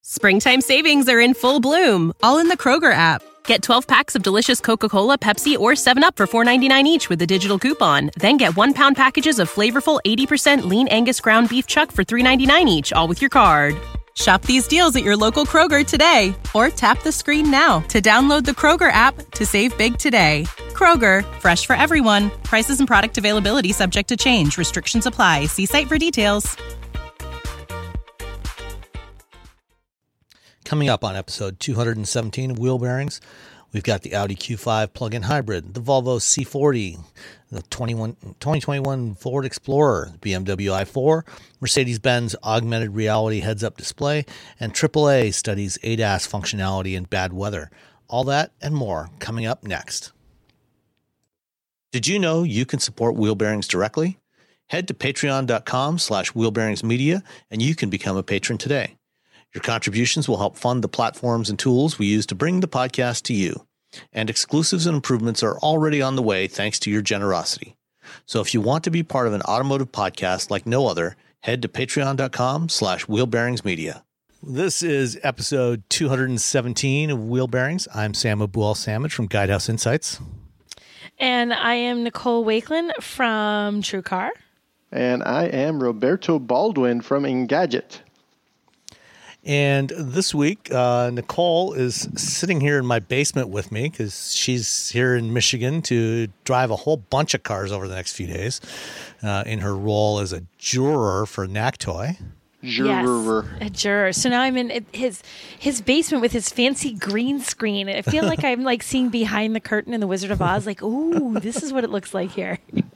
Springtime savings are in full bloom, all in the Kroger app. Get 12 packs of delicious Coca-Cola, Pepsi, or 7-Up for $4.99 each with a digital coupon. Then get 1-pound packages of flavorful 80% lean Angus ground beef chuck for $3.99 each, all with your card. Shop these deals at your local Kroger today, or tap the screen now to download the Kroger app to save big today. Kroger, fresh for everyone. Prices and product availability subject to change. Restrictions apply. See site for details. Coming up on episode 217 of Wheel Bearings, we've got the Audi Q5 plug-in hybrid, the Volvo C40, the 2021 Ford Explorer, the BMW i4, Mercedes-Benz augmented reality heads-up display, and AAA studies ADAS functionality in bad weather. All that and more coming up next. Did you know you can support Wheel Bearings directly? Head to patreon.com/wheelbearingsmedia and you can become a patron today. Your contributions will help fund the platforms and tools we use to bring the podcast to you. And exclusives and improvements are already on the way thanks to your generosity. So if you want to be part of an automotive podcast like no other, head to patreon.com/wheelbearingsmedia. This is episode 217 of Wheel Bearings. I'm Sam Abuel-Samad from Guidehouse Insights. And I am Nicole Wakelin from TrueCar. And I am Roberto Baldwin from Engadget. And this week, Nicole is sitting here in my basement with me because she's here in Michigan to drive a whole bunch of cars over the next few days in her role as a juror for NACTOY. Juror. Yes, a juror. So now I'm in his basement with his fancy green screen. I feel like I'm like seeing behind the curtain in The Wizard of Oz. Like, ooh, this is what it looks like here.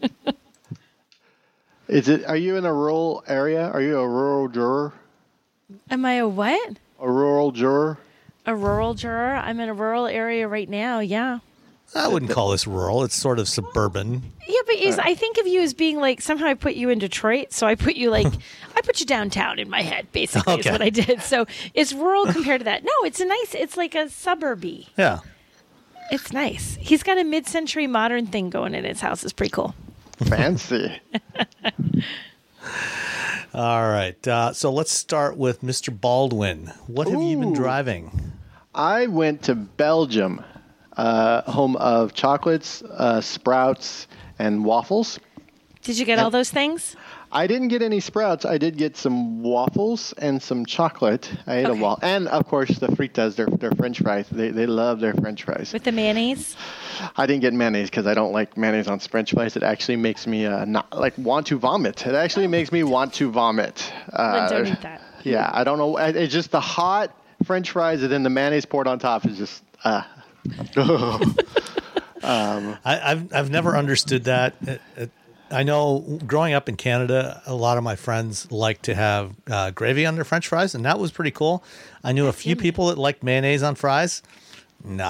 Are you in a rural area? Are you a rural juror? Am I a what? A rural juror? A rural juror? I'm in a rural area right now, yeah. I wouldn't call this rural. It's sort of suburban. Yeah, but I think of you as being like, somehow I put you in Detroit, so I put you I put you downtown in my head, basically, is what I did. So it's rural compared to that. No, it's like a suburby. Yeah. It's nice. He's got a mid-century modern thing going in his house. It's pretty cool. Fancy. All right. So let's start with Mr. Baldwin. What have you been driving? I went to Belgium, home of chocolates, sprouts, and waffles. Did you get all those things? I didn't get any sprouts. I did get some waffles and some chocolate. I ate a waffle. And, of course, the fritas, their French fries. They love their French fries. With the mayonnaise? I didn't get mayonnaise because I don't like mayonnaise on French fries. It actually makes me want to vomit. It actually makes me want to vomit. Then don't eat that. Yeah, I don't know. It's just the hot French fries and then the mayonnaise poured on top is just... I've never understood that. I know growing up in Canada, a lot of my friends like to have gravy on their French fries, and that was pretty cool. I knew a few people that liked mayonnaise on fries. Nah.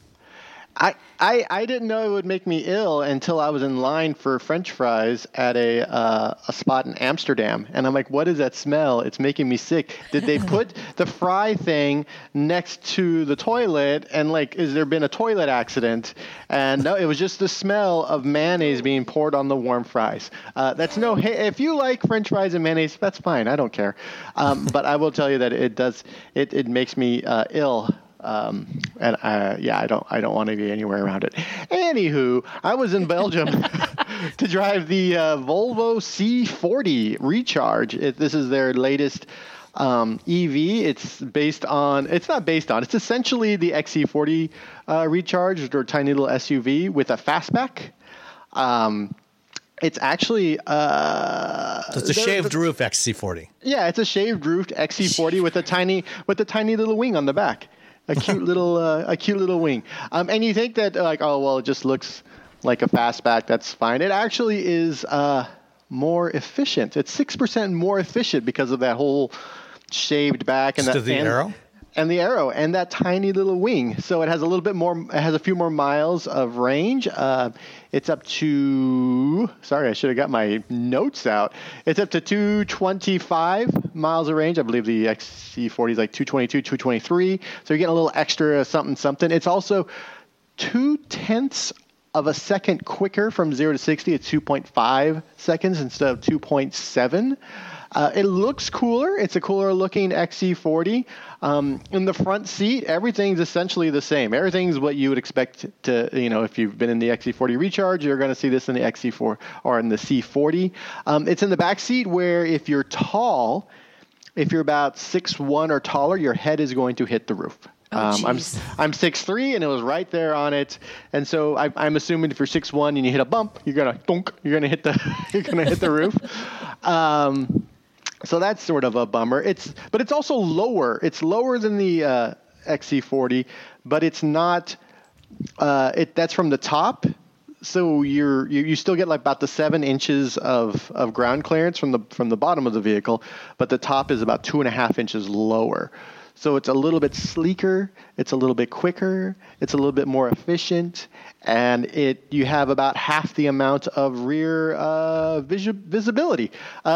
I didn't know it would make me ill until I was in line for French fries at a spot in Amsterdam. And I'm like, what is that smell? It's making me sick. Did they put the fry thing next to the toilet? And has there been a toilet accident? And no, it was just the smell of mayonnaise being poured on the warm fries. If you like French fries and mayonnaise, that's fine. I don't care. But I will tell you that it makes me ill. I don't want to be anywhere around it. Anywho, I was in Belgium to drive the Volvo C40 Recharge. This is their latest EV. It's essentially the XC40 Recharge, or tiny little SUV with a fastback. It's actually it's a shaved roof XC40. Yeah, it's a shaved roofed XC40 with a tiny little wing on the back. A cute little wing. And you think that it just looks like a fastback. That's fine. It actually is more efficient. It's 6% more efficient because of that whole shaved back and arrow. And the arrow and that tiny little wing. So it has a little bit more. It has a few more miles of range. It's up to. Sorry, I should have got my notes out. It's up to 225 miles of range. I believe the XC40 is like 222, 223. So you're getting a little extra something. It's also 0.2 of a second quicker from 0 to 60. It's 2.5 seconds instead of 2.7. It looks cooler. It's a cooler looking XC40. In the front seat, everything's essentially the same. Everything's what you would expect to, if you've been in the XC40 Recharge, you're going to see this in the XC4 or in the C40. It's in the back seat where if you're tall, if you're about 6'1" or taller, your head is going to hit the roof. I'm 6'3", and it was right there on it, and so I'm assuming if you're 6'1" and you hit a bump, you're gonna hit the roof. So that's sort of a bummer. But it's also lower. It's lower than the XC40, but it's not. That's from the top. So you still get like about the 7 inches of ground clearance from the bottom of the vehicle, but the top is about 2.5 inches lower. So it's a little bit sleeker, it's a little bit quicker, it's a little bit more efficient, and you have about half the amount of rear visibility.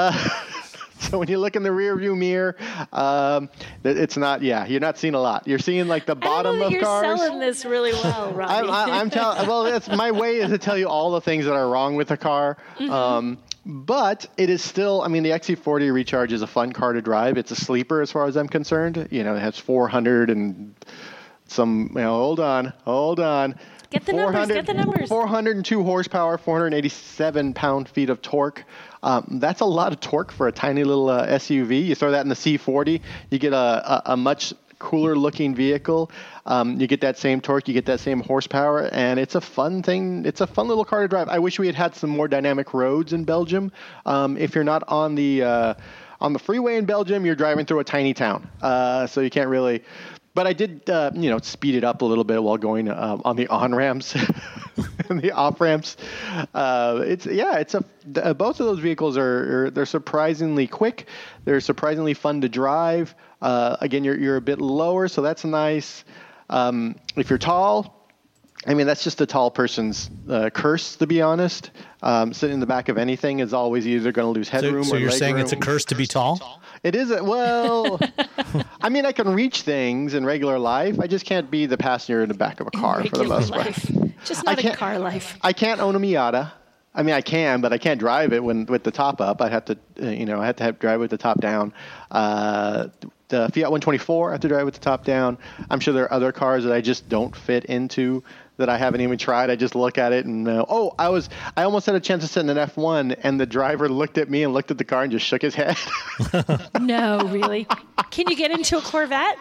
So when you look in the rear view mirror, it's not. Yeah, you're not seeing a lot. You're seeing like the bottom of cars. You're selling this really well, Robbie. I'm telling. Well, that's my way is to tell you all the things that are wrong with the car. Mm-hmm. But it is still. I mean, the XC40 Recharge is a fun car to drive. It's a sleeper as far as I'm concerned. It has 400 and some. Hold on. Get the numbers. 402 horsepower, 487 pound-feet of torque. That's a lot of torque for a tiny little SUV. You throw that in the C40, you get a much cooler-looking vehicle. You get that same torque, you get that same horsepower, and it's a fun thing. It's a fun little car to drive. I wish we had some more dynamic roads in Belgium. If you're not on the freeway in Belgium, you're driving through a tiny town, so you can't really. But I did, speed it up a little bit while going on the on-ramps and the off-ramps. Both of those vehicles they're surprisingly quick. They're surprisingly fun to drive. Again, you're a bit lower, so that's nice. If you're tall, I mean, that's just a tall person's curse, to be honest. Sitting in the back of anything is always either going to lose headroom or legroom. So you're saying it's a curse to be tall? It isn't. Well, I mean, I can reach things in regular life. I just can't be the passenger in the back of a car for the most part. Just not in car life. I can't own a Miata. I mean, I can, but I can't drive it with the top up. I have to, drive with the top down. The Fiat 124, I have to drive with the top down. I'm sure there are other cars that I just don't fit into that I haven't even tried. I just look at it and I almost had a chance to sit in an F1, and the driver looked at me and looked at the car and just shook his head. No, really? Can you get into a Corvette?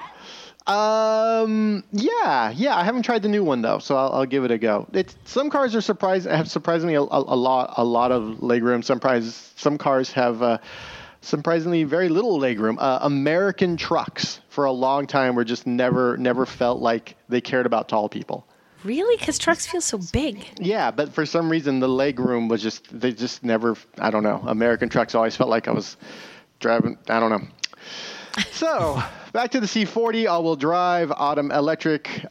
Yeah. I haven't tried the new one though, so I'll give it a go. Some cars are have surprisingly a lot of legroom. Some cars have surprisingly very little legroom. American trucks for a long time were just never felt like they cared about tall people. Really? Because trucks feel so big. Yeah, but for some reason the legroom was they just never. I don't know. American trucks always felt like I was driving. I don't know. So back to the C40, all-wheel drive, autumn electric,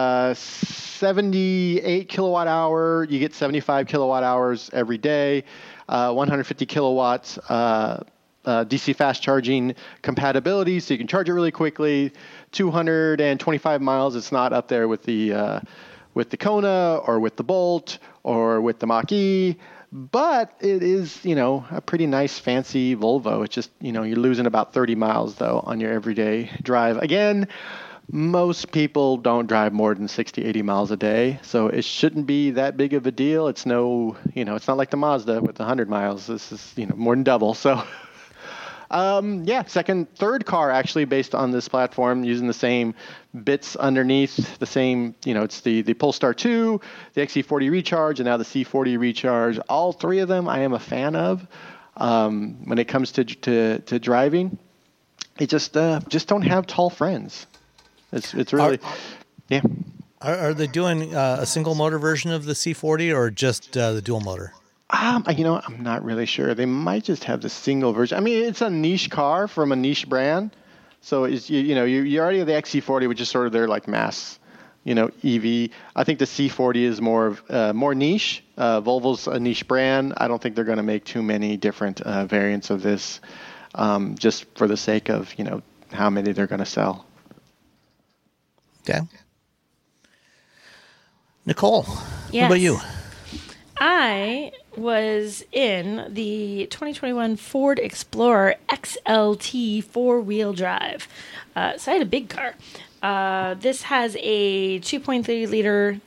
78 kilowatt hour. You get 75 kilowatt hours every day, 150 kilowatts DC fast charging compatibility, so you can charge it really quickly. 225 miles. It's not up there with the Kona or with the Bolt or with the Mach-E. But it is, a pretty nice, fancy Volvo. It's just, you're losing about 30 miles, though, on your everyday drive. Again, most people don't drive more than 60, 80 miles a day, so it shouldn't be that big of a deal. It's it's not like the Mazda with 100 miles. This is, more than double. So, third car actually based on this platform using the same bits underneath, the same, it's the Polestar 2, the XC40 Recharge, and now the C40 Recharge. All three of them I am a fan of when it comes to driving. It just don't have tall friends. It's really, yeah. Are they doing a single motor version of the C40 or just the dual motor? I'm not really sure. They might just have the single version. I mean, it's a niche car from a niche brand. So it's, you already have the XC40, which is sort of their like mass, EV. I think the C40 is more niche. Volvo's a niche brand. I don't think they're going to make too many different variants of this, just for the sake of, how many they're going to sell. Okay. Nicole, yes. What about you? I was in the 2021 Ford Explorer XLT 4-wheel-drive. So I had a big car. This has a 2.3 liter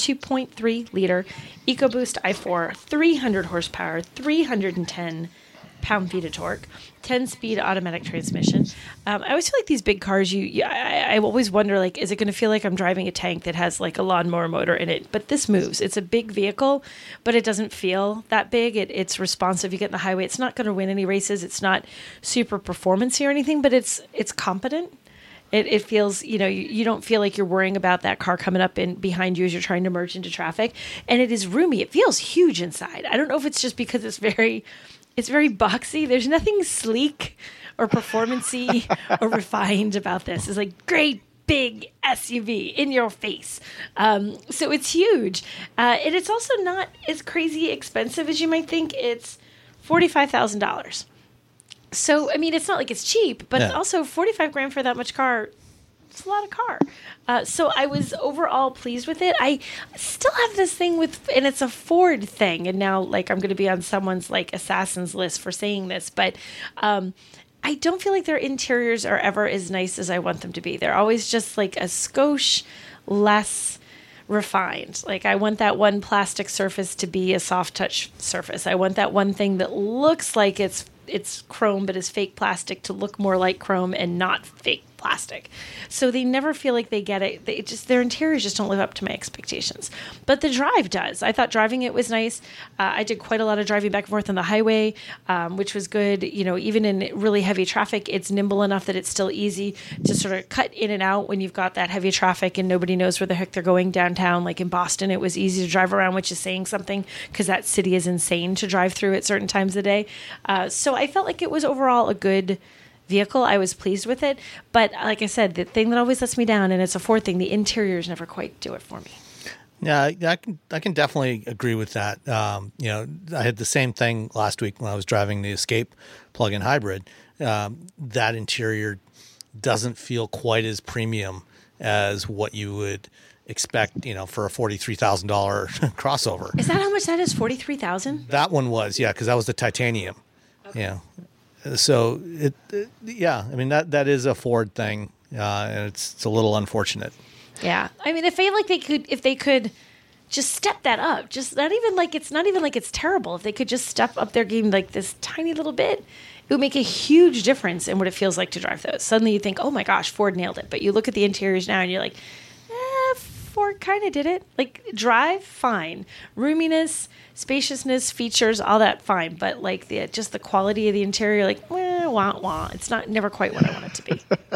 EcoBoost i4, 300 horsepower, 310 pound-feet of torque, 10-speed automatic transmission. I always feel like these big cars, I always wonder, like, is it going to feel like I'm driving a tank that has like a lawnmower motor in it? But this moves. It's a big vehicle, but it doesn't feel that big. It's responsive. You get in the highway. It's not going to win any races. It's not super performance-y or anything, but it's competent. It feels, you don't feel like you're worrying about that car coming up in behind you as you're trying to merge into traffic. And it is roomy. It feels huge inside. I don't know if it's just because it's very boxy. There's nothing sleek or performance-y or refined about this. It's like great big SUV in your face. So it's huge. And it's also not as crazy expensive as you might think. It's $45,000. So, I mean, it's not like it's cheap, but also $45,000 for that much car, it's a lot of car. So I was overall pleased with it. I still have this thing and it's a Ford thing, and now, like, I'm going to be on someone's, like, assassin's list for saying this, but I don't feel like their interiors are ever as nice as I want them to be. They're always just, like, a skosh less refined. Like, I want that one plastic surface to be a soft touch surface. I want that one thing that looks like it's chrome but is fake plastic to look more like chrome and not fake plastic. So they never feel like they get it. Their interiors just don't live up to my expectations. But the drive does. I thought driving it was nice. I did quite a lot of driving back and forth on the highway, which was good. Even in really heavy traffic, it's nimble enough that it's still easy to sort of cut in and out when you've got that heavy traffic and nobody knows where the heck they're going downtown. Like in Boston, it was easy to drive around, which is saying something because that city is insane to drive through at certain times of the day. So I felt like it was overall a good vehicle. I was pleased with it. But like I said, the thing that always lets me down, and it's a Ford thing, the interiors never quite do it for me. Yeah, I can definitely agree with that. I had the same thing last week when I was driving the Escape plug-in hybrid. That interior doesn't feel quite as premium as what you would expect, for a $43,000 crossover. Is that how much that is? $43,000? That one was, because that was the titanium. Okay. Yeah. So I mean that is a Ford thing, and it's a little unfortunate. Yeah, I mean, if they could just step that up, just not even like it's terrible. If they could just step up their game like this tiny little bit, it would make a huge difference in what it feels like to drive those. Suddenly you think, oh my gosh, Ford nailed it. But you look at the interiors now and you're like, Ford kind of did it. Like, drive, fine. Roominess, spaciousness, features, all that, fine. But like the quality of the interior, like, wah wah. It's never quite what I want it to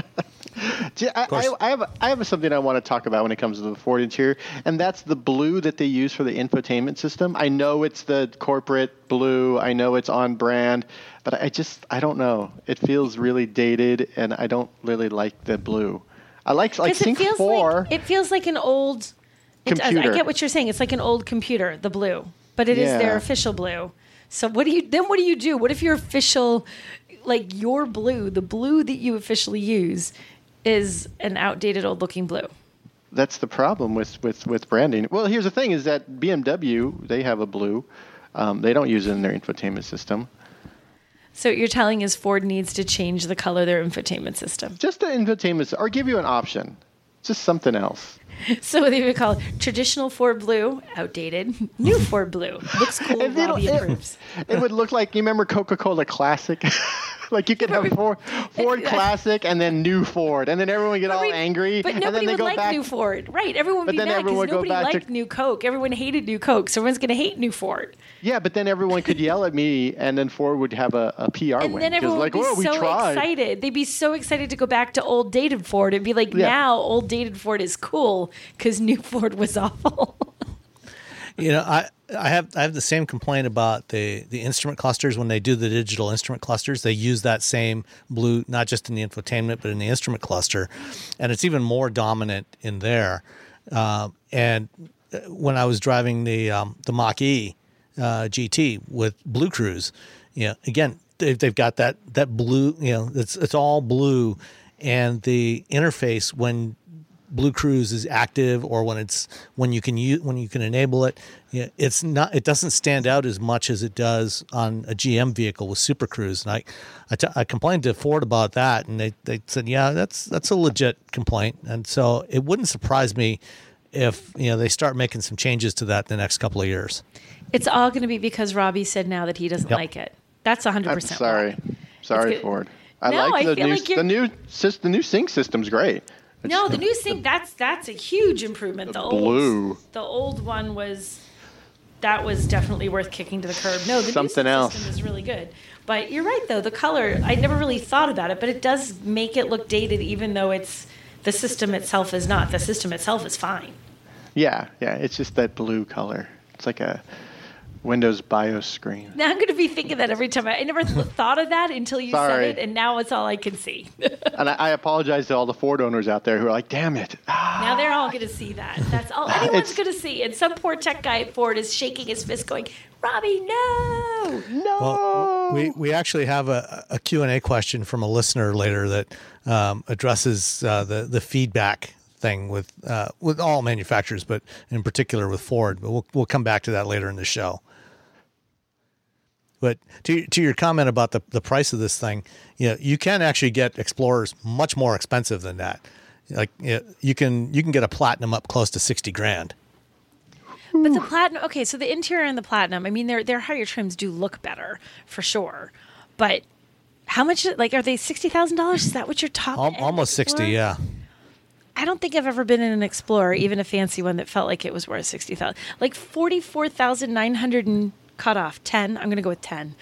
be. I have something I want to talk about when it comes to the Ford interior, and that's the blue that they use for the infotainment system. I know it's the corporate blue. I know it's on brand, but I don't know. It feels really dated, and I don't really like the blue. I like Sync 4. It feels like an old computer. I get what you're saying. It's like an old computer, the blue, but it is their official blue. So what do you do? What if your official, like your blue, the blue that you officially use, is an outdated, old-looking blue? That's the problem with branding. Well, here's the thing: is that BMW, they have a blue. They don't use it in their infotainment system. So what you're telling is Ford needs to change the color of their infotainment system. Just the infotainment, or give you an option. Just something else. So they would call it traditional Ford blue, outdated. New Ford blue. Looks cool, Bobby approves. It would look like, you remember Coca-Cola Classic? Like you could have Ford Classic and then New Ford, and then everyone would get all angry. But nobody would like New Ford. Right, everyone would be mad because nobody liked New Coke. Everyone hated New Coke, so everyone's going to hate New Ford. Yeah, but then everyone could yell at me, and then Ford would have a PR win. And then everyone would be so excited. They'd be so excited to go back to old dated Ford. It'd be like, now old dated Ford is cool because New Ford was awful. I have the same complaint about the instrument clusters. When they do the digital instrument clusters, they use that same blue, not just in the infotainment, but in the instrument cluster. And it's even more dominant in there. And when I was driving the Mach-E GT with Blue Cruise, again, they've got that blue, it's all blue. And the interface, when Blue Cruise is active or when you can enable it. It doesn't stand out as much as it does on a GM vehicle with Super Cruise. And I complained to Ford about that, and they said, yeah, that's a legit complaint. And so it wouldn't surprise me if they start making some changes to that in the next couple of years. It's all going to be because Robbie said now that he doesn't like it. That's 100%. I'm sorry, Ford. The new sync system's great. The new sync that's a huge improvement. The old one was definitely worth kicking to the curb. No, the new sync system is really good. But you're right though, the color, I never really thought about it, but it does make it look dated even though the system itself is not. The system itself is fine. Yeah, it's just that blue color. It's like a Windows BIOS screen. Now I'm going to be thinking that every time. I never thought of that until you said it, and now it's all I can see. And I apologize to all the Ford owners out there who are like, damn it. Now they're all going to see that. That's all anyone's going to see. And some poor tech guy at Ford is shaking his fist going, Robbie, no. Well, we actually have a Q&A question from a listener later that addresses the feedback thing with all manufacturers, but in particular with Ford. But we'll come back to that later in the show. But to your comment about the price of this thing, you can actually get Explorers much more expensive than that. Like you can get a Platinum up close to $60,000. But the Platinum, okay, so the interior and the Platinum, I mean, their higher trims do look better for sure. But how much? Like, are they $60,000? Is that what your top? Almost 60, yeah. I don't think I've ever been in an Explorer, even a fancy one, that felt like it was worth $60,000. Like 44,900 and cut off 10. I'm going to go with 10.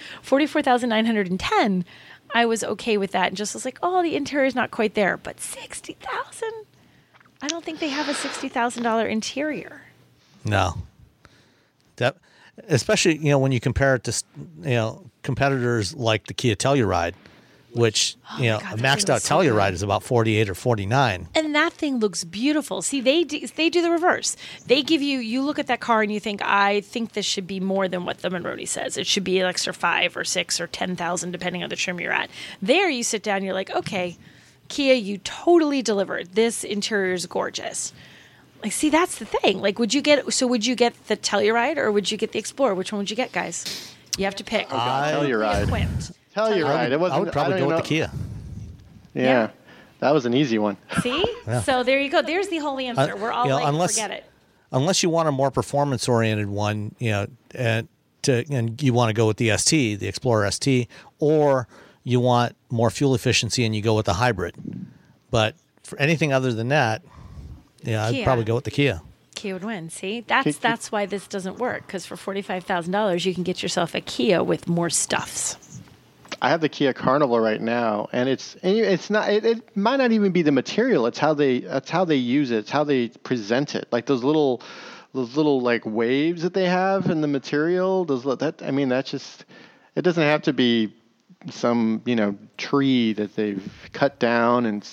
44,910. I was okay with that and just was like, oh, the interior is not quite there, but 60,000. I don't think they have a $60,000 interior. No. That, especially when you compare it to competitors like the Kia Telluride, which a maxed out Telluride is about 48 or 49. And that thing looks beautiful. See, they do the reverse. They give you look at that car and you think, I think this should be more than what the Monroney says. It should be an extra 5 or 6 or 10,000 depending on the trim you're at. There you sit down and you're like, okay, Kia, you totally delivered. This interior is gorgeous. Like, see, that's the thing. Like, would you get the Telluride or would you get the Explorer? Which one would you get, guys? You have to pick. Telluride. Telluride. I would probably go with the Kia. Yeah. That was an easy one. See? Yeah. So there you go. There's the whole answer. We're all forget it. Unless you want a more performance-oriented one, and you want to go with the ST, the Explorer ST, or you want more fuel efficiency and you go with the hybrid. But for anything other than that, I'd probably go with the Kia. Kia would win. See, that's why this doesn't work, because for $45,000 you can get yourself a Kia with more stuffs. I have the Kia Carnival right now, and it's not. It might not even be the material. It's how they use it. It's how they present it. Like those little like waves that they have in the material. That's just. It doesn't have to be some tree that they've cut down and.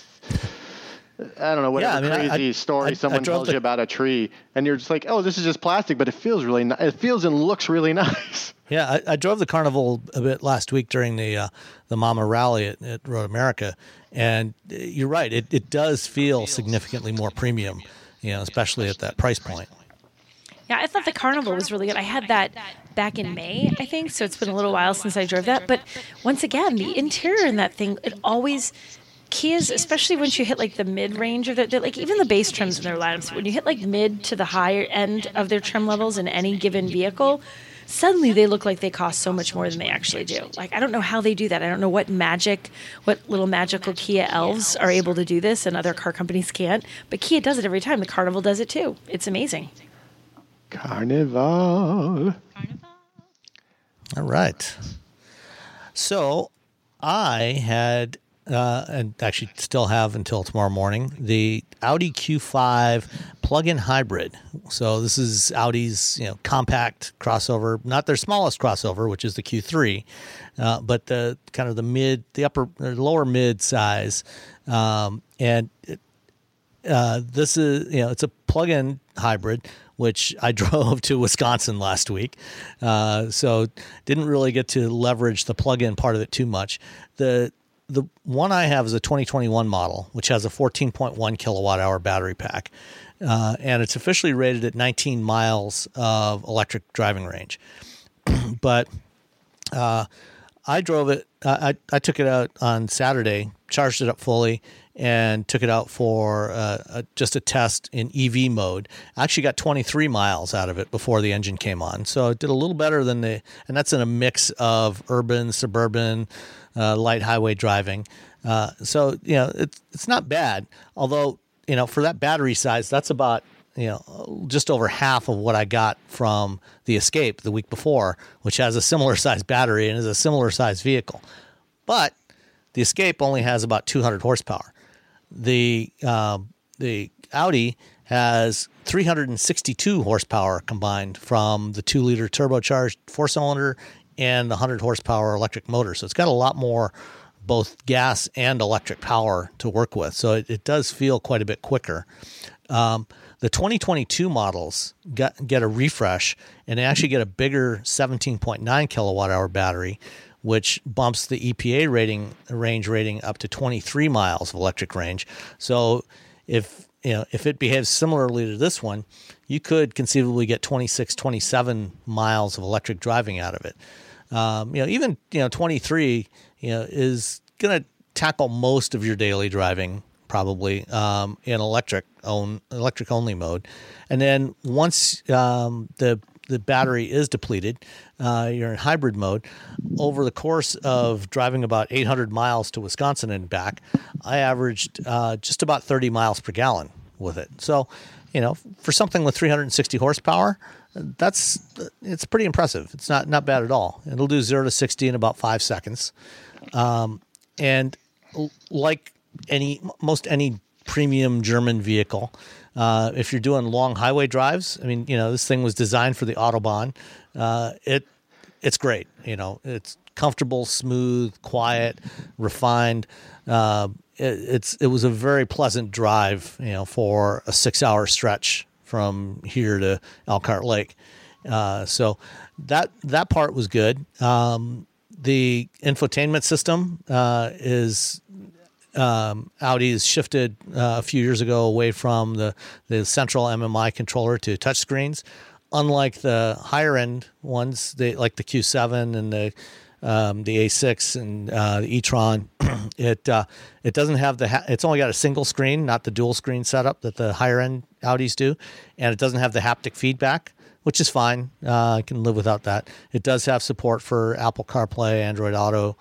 I don't know, whatever crazy story someone tells you about a tree, and you're just like, oh, this is just plastic, but it feels really nice. It feels and looks really nice. Yeah, I drove the Carnival a bit last week during the Mama Rally at Road America, and you're right, it does feel significantly more premium, especially at that price point. Yeah, I thought the Carnival was really good. I had that back in May, I think, so it's been a little while since I drove that. But once again, the interior in that thing, it always... Kias, especially once you hit like the mid-range of their, like even the base trims in their lineups, when you hit like mid to the higher end of their trim levels in any given vehicle, suddenly they look like they cost so much more than they actually do. Like, I don't know how they do that. I don't know what little magical Kia elves are able to do this and other car companies can't, but Kia does it every time. The Carnival does it too. It's amazing. Carnival. All right. So I had... and actually still have until tomorrow morning, the Audi Q5 plug-in hybrid. So this is Audi's compact crossover, not their smallest crossover, which is the Q3, but the kind of the lower mid size. And this is it's a plug-in hybrid, which I drove to Wisconsin last week, so didn't really get to leverage the plug-in part of it too much. The the one I have is a 2021 model, which has a 14.1 kilowatt hour battery pack. And it's officially rated at 19 miles of electric driving range. But I drove it. I took it out on Saturday, charged it up fully, and took it out for just a test in EV mode. I actually got 23 miles out of it before the engine came on. So it did a little better than and that's in a mix of urban, suburban, light highway driving. So, it's not bad. Although, for that battery size, that's about, just over half of what I got from the Escape the week before, which has a similar size battery and is a similar size vehicle. But the Escape only has about 200 horsepower. The Audi has 362 horsepower combined from the 2-liter turbocharged 4-cylinder and the 100 horsepower electric motor. So it's got a lot more both gas and electric power to work with. So it does feel quite a bit quicker. The 2022 models get a refresh, and they actually get a bigger 17.9 kilowatt hour battery, which bumps the EPA range rating up to 23 miles of electric range. So if it behaves similarly to this one, you could conceivably get 26, 27 miles of electric driving out of it. Even 23, is going to tackle most of your daily driving probably in electric only mode. And then once the battery is depleted, you're in hybrid mode. Over the course of driving about 800 miles to Wisconsin and back, I averaged just about 30 miles per gallon with it. So, for something with 360 horsepower, it's pretty impressive. It's not bad at all. It'll do 0 to 60 in about 5 seconds. And like most any premium German vehicle, if you're doing long highway drives, this thing was designed for the Autobahn. It's great. It's comfortable, smooth, quiet, refined. It was a very pleasant drive, for a 6-hour stretch from here to Elkhart Lake. So that part was good. The infotainment system is Audi's shifted a few years ago away from the central MMI controller to touchscreens. Unlike the higher end ones, like the Q7 and the A6 and the e-tron, it doesn't have it's only got a single screen, not the dual screen setup that the higher end Audis do, and it doesn't have the haptic feedback, which is fine. I can live without that. It does have support for Apple CarPlay, Android Auto,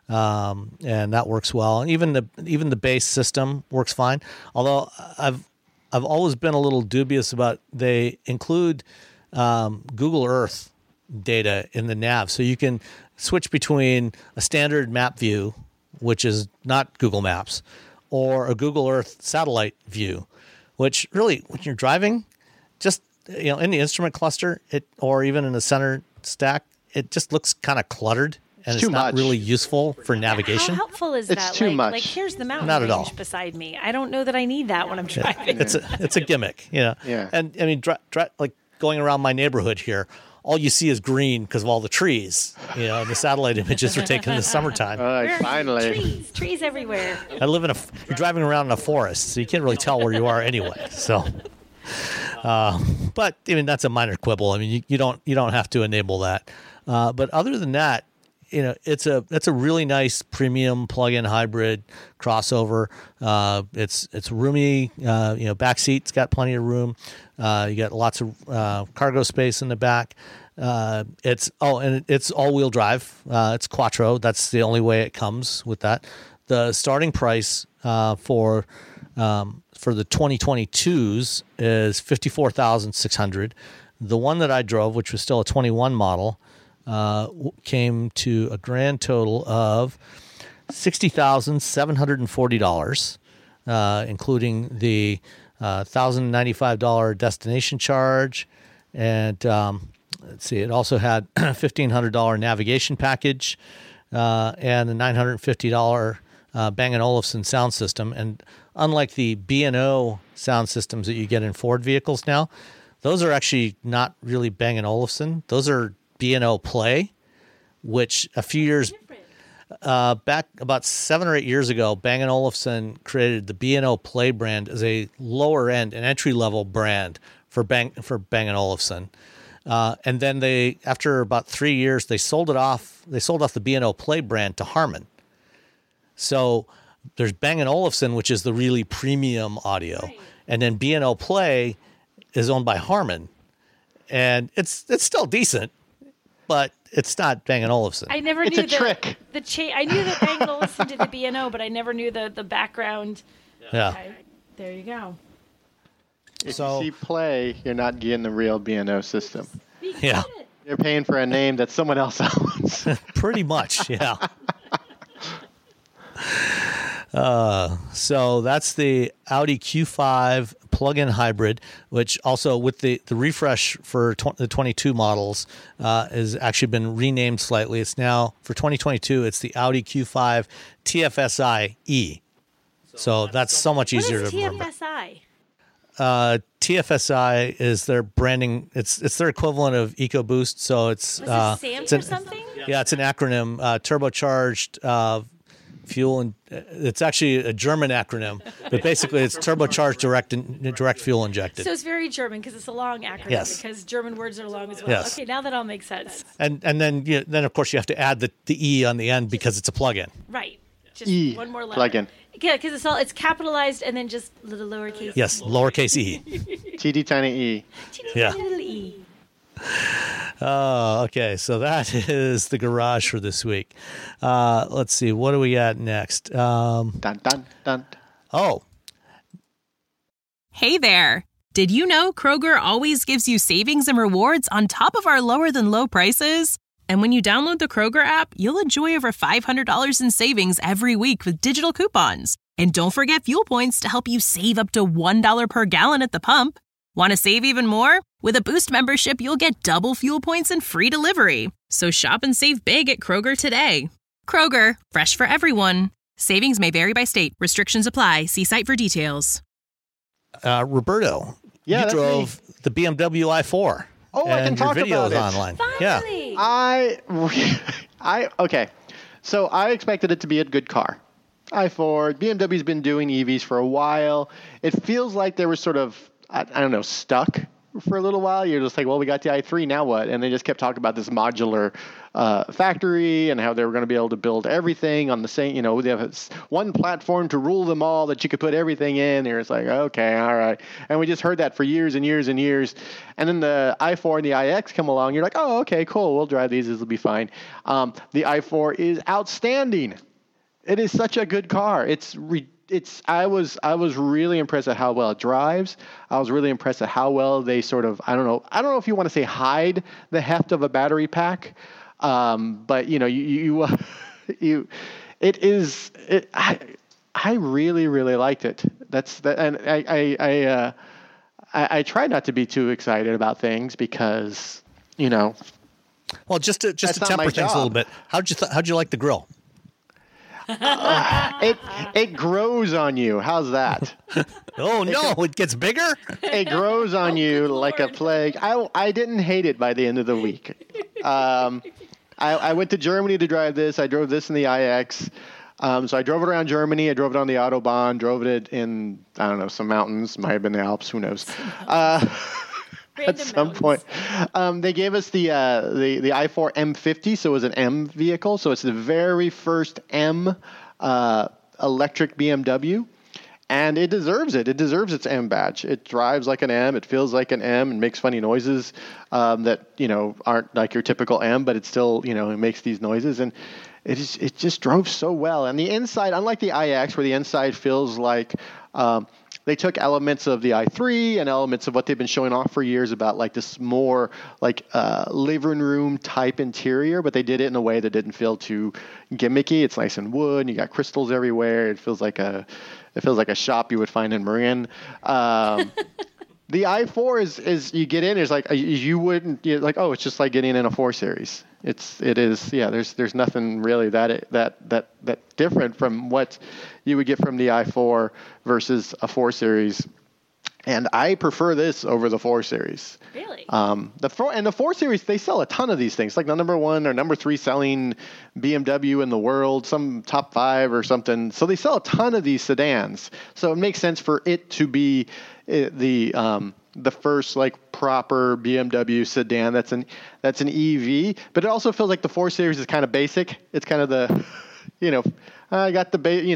and that works well. And even the base system works fine. Although I've always been a little dubious about they include Google Earth data in the nav, so you can switch between a standard map view, which is not Google Maps, or a Google Earth satellite view, which really, when you're driving, just in the instrument cluster, or even in the center stack, it just looks kind of cluttered, and it's not really useful for navigation. How helpful is that? It's too much. Like, here's the mountain Not at range all. beside me. I don't know that I need that when I'm driving. It's a gimmick, Yeah. And like going around my neighborhood here, all you see is green because of all the trees. The satellite images are taken in the summertime. Finally. Trees everywhere. I live you're driving around in a forest, so you can't really tell where you are anyway. So, but that's a minor quibble. You don't have to enable that. But other than that, it's a really nice premium plug-in hybrid crossover. It's roomy. Back seat's got plenty of room. You got lots of cargo space in the back. It's all-wheel drive. It's Quattro. That's the only way it comes with that. The starting price for the 2022s is $54,600. The one that I drove, which was still a 21 model, came to a grand total of $60,740, including the $1,095 destination charge, and let's see, it also had $1,500 navigation package and a $950 Bang & Olufsen sound system. And unlike the B&O sound systems that you get in Ford vehicles now, those are actually not really Bang & Olufsen. Those are B&O Play, which a few years back about 7 or 8 years ago, Bang & Olufsen created the B&O Play brand as a lower end, an entry level brand for Bang & Olufsen. And then they, after about 3 years, they sold off the B&O Play brand to Harman. So there's Bang & Olufsen, which is the really premium audio, right. And then B&O Play is owned by Harman, and it's still decent, but it's not Bang & Olufsen. I never knew a trick. I knew that Bang & Olufsen did the B&O, but I never knew the background. Yeah. Okay. There you go. If you see Play, you're not getting the real B&O system. Yeah. You're paying for a name that someone else owns. Pretty much, yeah. So that's the Audi Q5 plug-in hybrid, which also with the refresh for the 22 models has actually been renamed slightly. It's now, for 2022, it's the Audi Q5 TFSI E. So that's so much easier to remember. What is TFSI? TFSI is their branding. It's their equivalent of EcoBoost. So it's stand for something? Yeah, it's an acronym. Turbocharged fuel, and it's actually a German acronym, but basically it's turbocharged direct fuel injected. So it's very German because it's a long acronym. Yes. Because German words are long as well. Yes. Okay, now that all makes sense. And then of course you have to add the E on the end because it's a plug-in. Right. Just one more letter. Plug-in. Yeah, because it's capitalized and then just little lowercase. Yes, lowercase e. TD tiny e. Yeah. Little e. Okay, so that is the garage for this week. Let's see, what do we got next? Dun, dun, dun. Oh. Hey there. Did you know Kroger always gives you savings and rewards on top of our lower than low prices? And when you download the Kroger app, you'll enjoy over $500 in savings every week with digital coupons. And don't forget fuel points to help you save up to $1 per gallon at the pump. Want to save even more? With a Boost membership, you'll get double fuel points and free delivery. So shop and save big at Kroger today. Kroger, fresh for everyone. Savings may vary by state. Restrictions apply. See site for details. Roberto, you drove the BMW i4. Oh, I can talk about it. Your videos online. Finally. Yeah. Okay. So I expected it to be a good car. i4, BMW's been doing EVs for a while. It feels like they were sort of, I don't know, stuck for a little while. You're just like, well, we got the i3, now what? And they just kept talking about this modular factory and how they were going to be able to build everything on the same, they have one platform to rule them all that you could put everything in. And it's like, okay, all right. And we just heard that for years and years and years. And then the i4 and the iX come along. You're like, oh, okay, cool. We'll drive these. This will be fine. The i4 is outstanding. It is such a good car. I was really impressed at how well it drives. I was really impressed at how well they sort of, I don't know if you want to say hide the heft of a battery pack, but I really, really liked it. And I try not to be too excited about things because, Well, just to temper things a little bit, how'd you like the grill? It grows on you. How's that? Oh no, it gets bigger? It grows on you like a plague. I didn't hate it by the end of the week. I went to Germany to drive this. I drove this in the iX. So I drove it around Germany. I drove it on the Autobahn, drove it in, I don't know, some mountains. Might have been the Alps. Who knows? At some point, they gave us the i4 M50, so it was an M vehicle. So it's the very first M electric BMW, and it deserves it. It deserves its M badge. It drives like an M. It feels like an M and makes funny noises that aren't like your typical M, but it still it makes these noises, and it just drove so well. And the inside, unlike the iX, where the inside feels like they took elements of the i3 and elements of what they've been showing off for years about like this more like living room type interior, but they did it in a way that didn't feel too gimmicky. It's nice and wood. And you got crystals everywhere. It feels like a shop you would find in Marin. The i4 is you get in, it's like you're like, oh, it's just like getting in a 4 Series. It is. There's nothing really that different from what you would get from the i4 versus a 4 Series, and I prefer this over the 4 Series. Really? Really? The 4 Series, they sell a ton of these things, like the number 1 or number 3 selling BMW in the world, some top 5 or something. So they sell a ton of these sedans. So it makes sense for it to be the first like proper BMW sedan that's an EV. But it also feels like the 4 Series is kind of basic. It's kind of the, I got the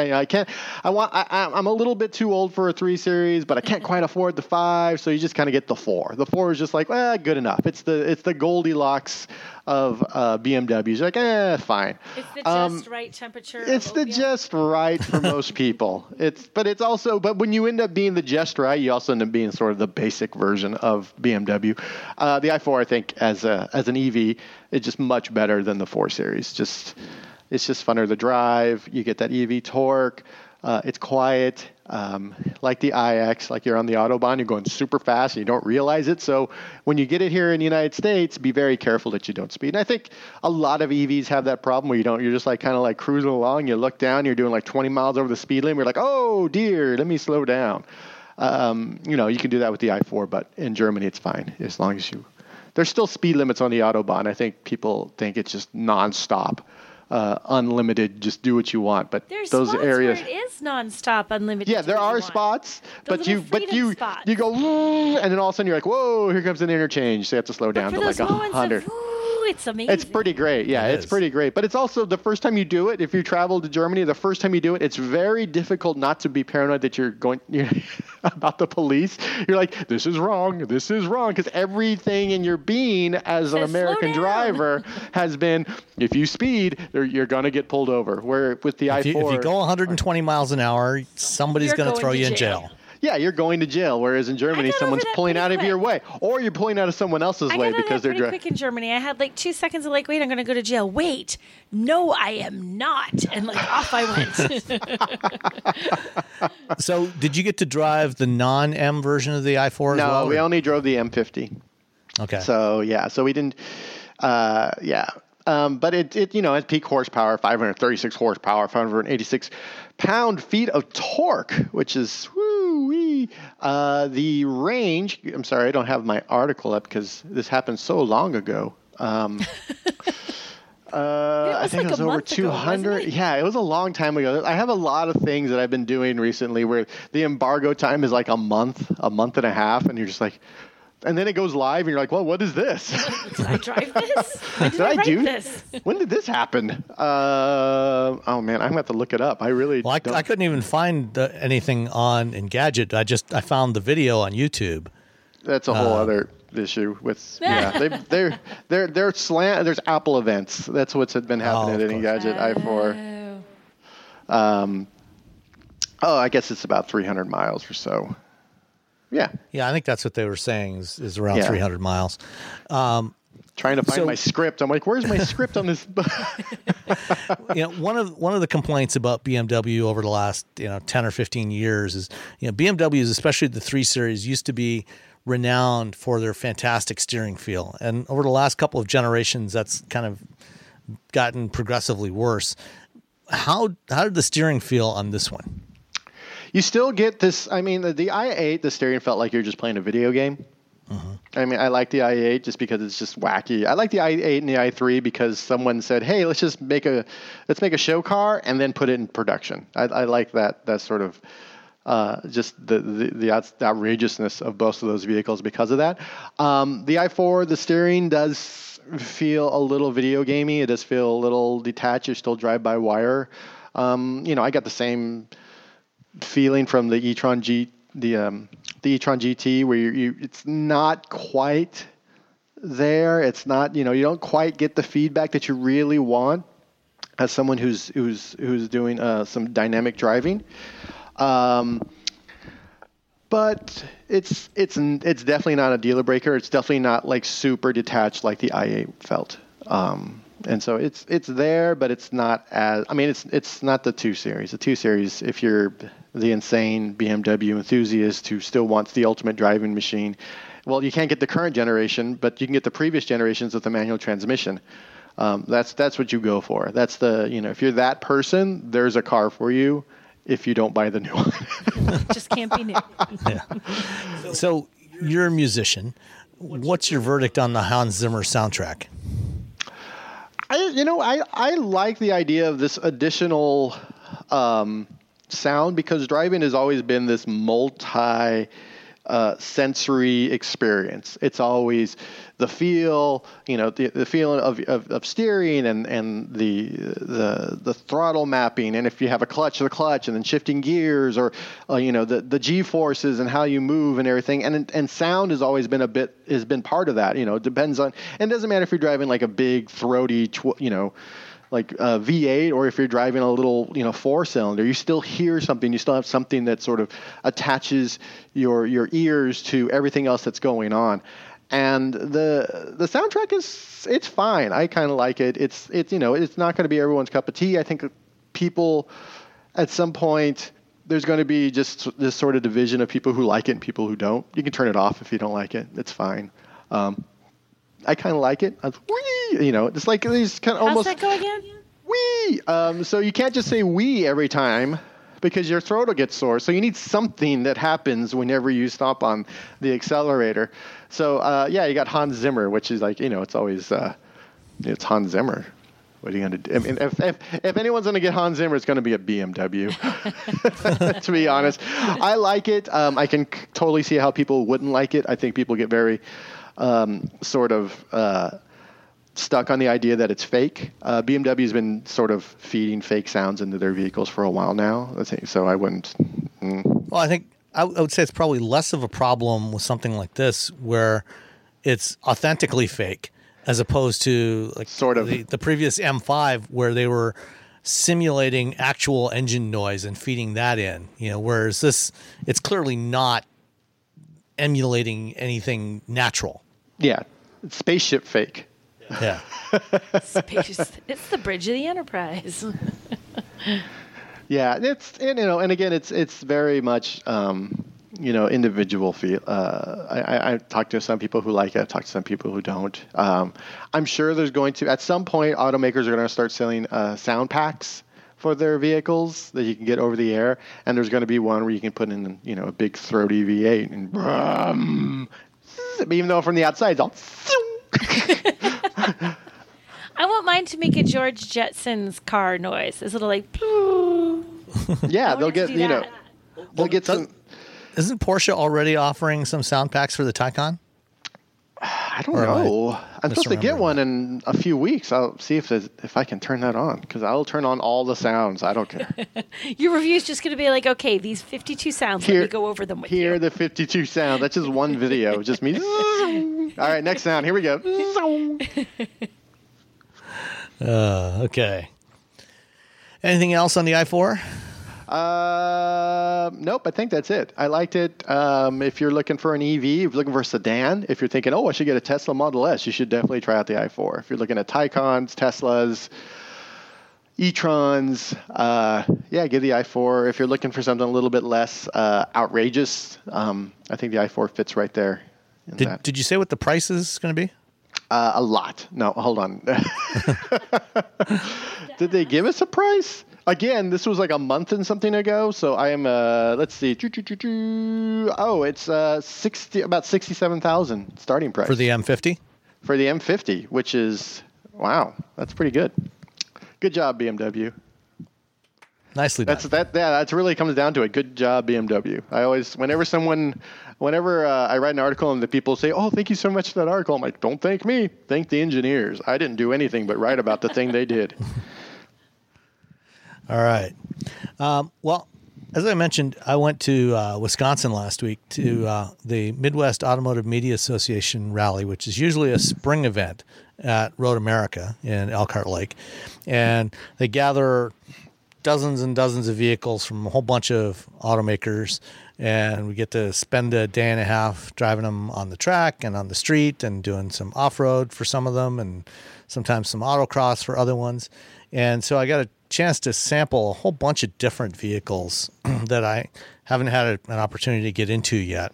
I'm a little bit too old for a 3 Series, but I can't quite afford the 5, so you just kind of get the 4. The 4 is just like, good enough. It's the Goldilocks of BMWs. You're like, fine. It's the just right temperature. It's the just right for most people. But when you end up being the just right, you also end up being sort of the basic version of BMW. The i4, I think, as an EV, is just much better than the 4 Series. It's just funner to drive. You get that EV torque. It's quiet. Like the iX, like you're on the Autobahn, you're going super fast and you don't realize it. So when you get it here in the United States, be very careful that you don't speed. And I think a lot of EVs have that problem where you're just like kind of like cruising along. You look down, you're doing like 20 miles over the speed limit. You're like, oh dear, let me slow down. You can do that with the i4, but in Germany it's fine as long as there's still speed limits on the Autobahn. I think people think it's just nonstop. Unlimited, just do what you want. But there's those spots areas, where it is nonstop, unlimited. Yeah, there are spots, but you go, and then all of a sudden you're like, whoa, here comes an interchange. So you have to slow down to like 100. It's amazing. It's pretty great. Yeah, it's pretty great. But it's also the first time you do it. If you travel to Germany, the first time you do it, it's very difficult not to be paranoid that you're about the police. You're like, this is wrong, because everything in your being as an American driver has been, if you speed, you're going to get pulled over. Where with the i4, if you go 120 miles an hour, somebody's going to throw you in jail. Yeah, you're going to jail. Whereas in Germany, someone's pulling out of your way, or you're pulling out of someone else's way because they're driving. Quick in Germany, I had like 2 seconds of like, wait, I'm going to go to jail. Wait, no, I am not, and like off I went. So, did you get to drive the non-M version of the i4 as well? No, we only drove the M50. Okay. So we didn't. But it has peak horsepower, 536 horsepower, 586 pound-feet of torque, which is woo-wee. The range, I'm sorry, I don't have my article up because this happened so long ago. I think it was over 200. Yeah, it was a long time ago. I have a lot of things that I've been doing recently where the embargo time is like a month and a half, and you're just like, and then it goes live, and you're like, well, what is this? Did I drive this? When did I do this? When did this happen? Oh, man, I'm going to have to look it up. I really I couldn't even find anything on Engadget. I found the video on YouTube. That's a whole other issue. They're there's Apple events. That's what's been happening at Engadget i4. I guess it's about 300 miles or so. Yeah, I think that's what they were saying is around 300 miles. Trying to find my script. I'm like, where's my script on this? One of the complaints about BMW over the last 10 or 15 years is BMWs, especially the 3 Series, used to be renowned for their fantastic steering feel, and over the last couple of generations, that's kind of gotten progressively worse. How did the steering feel on this one? You still get this. I mean, the i8, the steering felt like you're just playing a video game. Mm-hmm. I mean, I like the i8 just because it's just wacky. I like the i8 and the i3 because someone said, "Hey, let's make a show car and then put it in production." I like that sort of just the outrageousness of both of those vehicles because of that. The i4, the steering does feel a little video gamey. It does feel a little detached. You still drive by wire. I got the same feeling from the e-tron the e-tron GT, where it's not quite there. It's not, you don't quite get the feedback that you really want as someone who's doing some dynamic driving. But it's definitely not a deal breaker. It's definitely not like super detached like the i8 felt. And so it's there, but it's not as, I mean, it's not the 2 Series. The 2 Series, if you're the insane BMW enthusiast who still wants the ultimate driving machine, well, you can't get the current generation, but you can get the previous generations with the manual transmission. That's what you go for. That's if you're that person, there's a car for you if you don't buy the new one. Just can't be new. Yeah. So you're a musician. what's your verdict on the Hans Zimmer soundtrack? I like the idea of this additional sound, because driving has always been this multi sensory experience. It's always the feel, the feeling of steering and the throttle mapping, and if you have a clutch, the clutch, and then shifting gears, or the G forces and how you move and everything. And sound has always been has been part of that. It depends on, and it doesn't matter if you're driving like a big throaty, like a V8, or if you're driving a little, 4-cylinder, you still hear something. You still have something that sort of attaches your ears to everything else that's going on. And the soundtrack it's fine. I kind of like it. It's not going to be everyone's cup of tea. I think people at some point there's going to be just this sort of division of people who like it and people who don't. You can turn it off if you don't like it. It's fine. I kind of like it. It's like these kind of almost. How's that go again? Wee. So you can't just say wee every time, because your throat will get sore. So you need something that happens whenever you stomp on the accelerator. So you got Hans Zimmer, which is like, it's always it's Hans Zimmer. What are you going to do? I mean, if anyone's going to get Hans Zimmer, it's going to be a BMW. To be honest, I like it. I can totally see how people wouldn't like it. I think people get very sort of stuck on the idea that it's fake. BMW's been sort of feeding fake sounds into their vehicles for a while now. So I wouldn't. Well, I think I would say it's probably less of a problem with something like this, where it's authentically fake, as opposed to like sort of the previous M5, where they were simulating actual engine noise and feeding that in. Whereas this, it's clearly not emulating anything natural. Yeah, it's spaceship fake. Yeah. It's the bridge of the Enterprise. Yeah, and again, it's very much individual feel. I talked to some people who like it. I talked to some people who don't. I'm sure there's going to, at some point, automakers are going to start selling sound packs for their vehicles that you can get over the air, and there's going to be one where you can put in a big throaty V8 and even though from the outside it's all. I want mine to make a George Jetson's car noise. It's a little like. Yeah, they'll get they'll get some. Isn't Porsche already offering some sound packs for the Taycan? I don't know. I'm supposed to get one in a few weeks. I'll see if I can turn that on, because I'll turn on all the sounds. I don't care. Your review is just going to be like, okay, these 52 sounds. Let me go over them with you. Here are the 52 sounds. That's just one video. Just me. All right, next sound. Here we go. Okay. Anything else on the i4? Nope, I think that's it. I liked it. If you're looking for an EV, if you're looking for a sedan, if you're thinking, I should get a Tesla Model S, you should definitely try out the i4. If you're looking at Taycans, Teslas, e-trons, give the i4. If you're looking for something a little bit less outrageous, I think the i4 fits right there. Did you say what the price is going to be? A lot. No, hold on. Did they give us a price? Again, this was like a month and something ago, so I am. Let's see. Oh, it's about $67,000 starting price for the M50. For the M50, which is wow, that's pretty good. Good job, BMW. Nicely done. That's really comes down to it. Good job, BMW. I always, whenever I write an article and the people say, "Oh, thank you so much for that article," I'm like, "Don't thank me. Thank the engineers. I didn't do anything but write about the thing they did." All right. Well, as I mentioned, I went to Wisconsin last week to the Midwest Automotive Media Association rally, which is usually a spring event at Road America in Elkhart Lake. And they gather dozens and dozens of vehicles from a whole bunch of automakers, and we get to spend a day and a half driving them on the track and on the street and doing some off-road for some of them and sometimes some autocross for other ones. And so I got a chance to sample a whole bunch of different vehicles that I haven't had an opportunity to get into yet.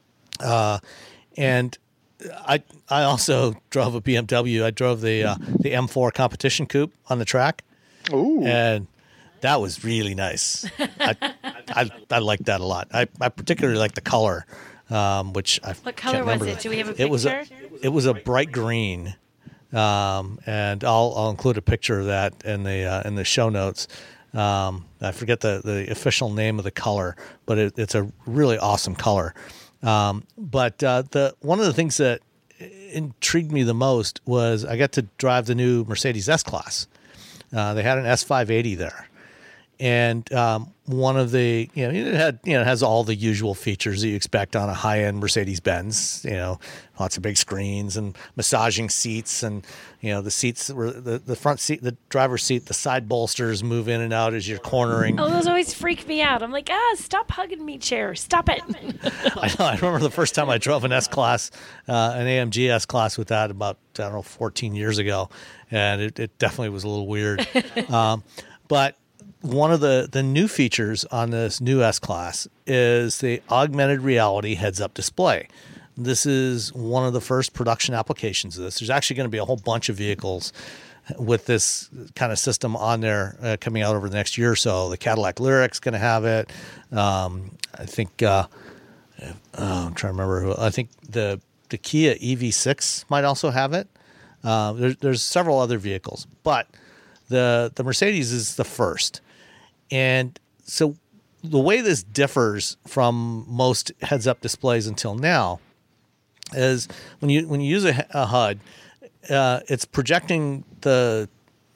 And I also drove a BMW. I drove the M4 competition coupe on the track. Ooh. And that was really nice. I liked that a lot. I particularly like the color. which I What color can't was remember. it? Do we have a picture? It was a bright green, and I'll include a picture of that in the show notes. I forget the official name of the color, but it's a really awesome color. But one of the things that intrigued me the most was I got to drive the new Mercedes S-Class. They had an S580 there. And one of the, it has all the usual features that you expect on a high-end Mercedes-Benz, lots of big screens and massaging seats, and, the seats, the front seat, the driver's seat, the side bolsters move in and out as you're cornering. Oh, those always freak me out. I'm like, stop hugging me, chair. Stop it. I know. I remember the first time I drove an S-Class, an AMG S-Class with that about, 14 years ago, and it definitely was a little weird. But one of the new features on this new S-Class is the augmented reality heads-up display. This is one of the first production applications of this. There's actually going to be a whole bunch of vehicles with this kind of system on there coming out over the next year or so. The Cadillac Lyric's going to have it. I think I'm trying to remember who. I think the Kia EV6 might also have it. There's several other vehicles, but the Mercedes is the first. And so the way this differs from most heads-up displays until now is when you use a HUD, it's projecting some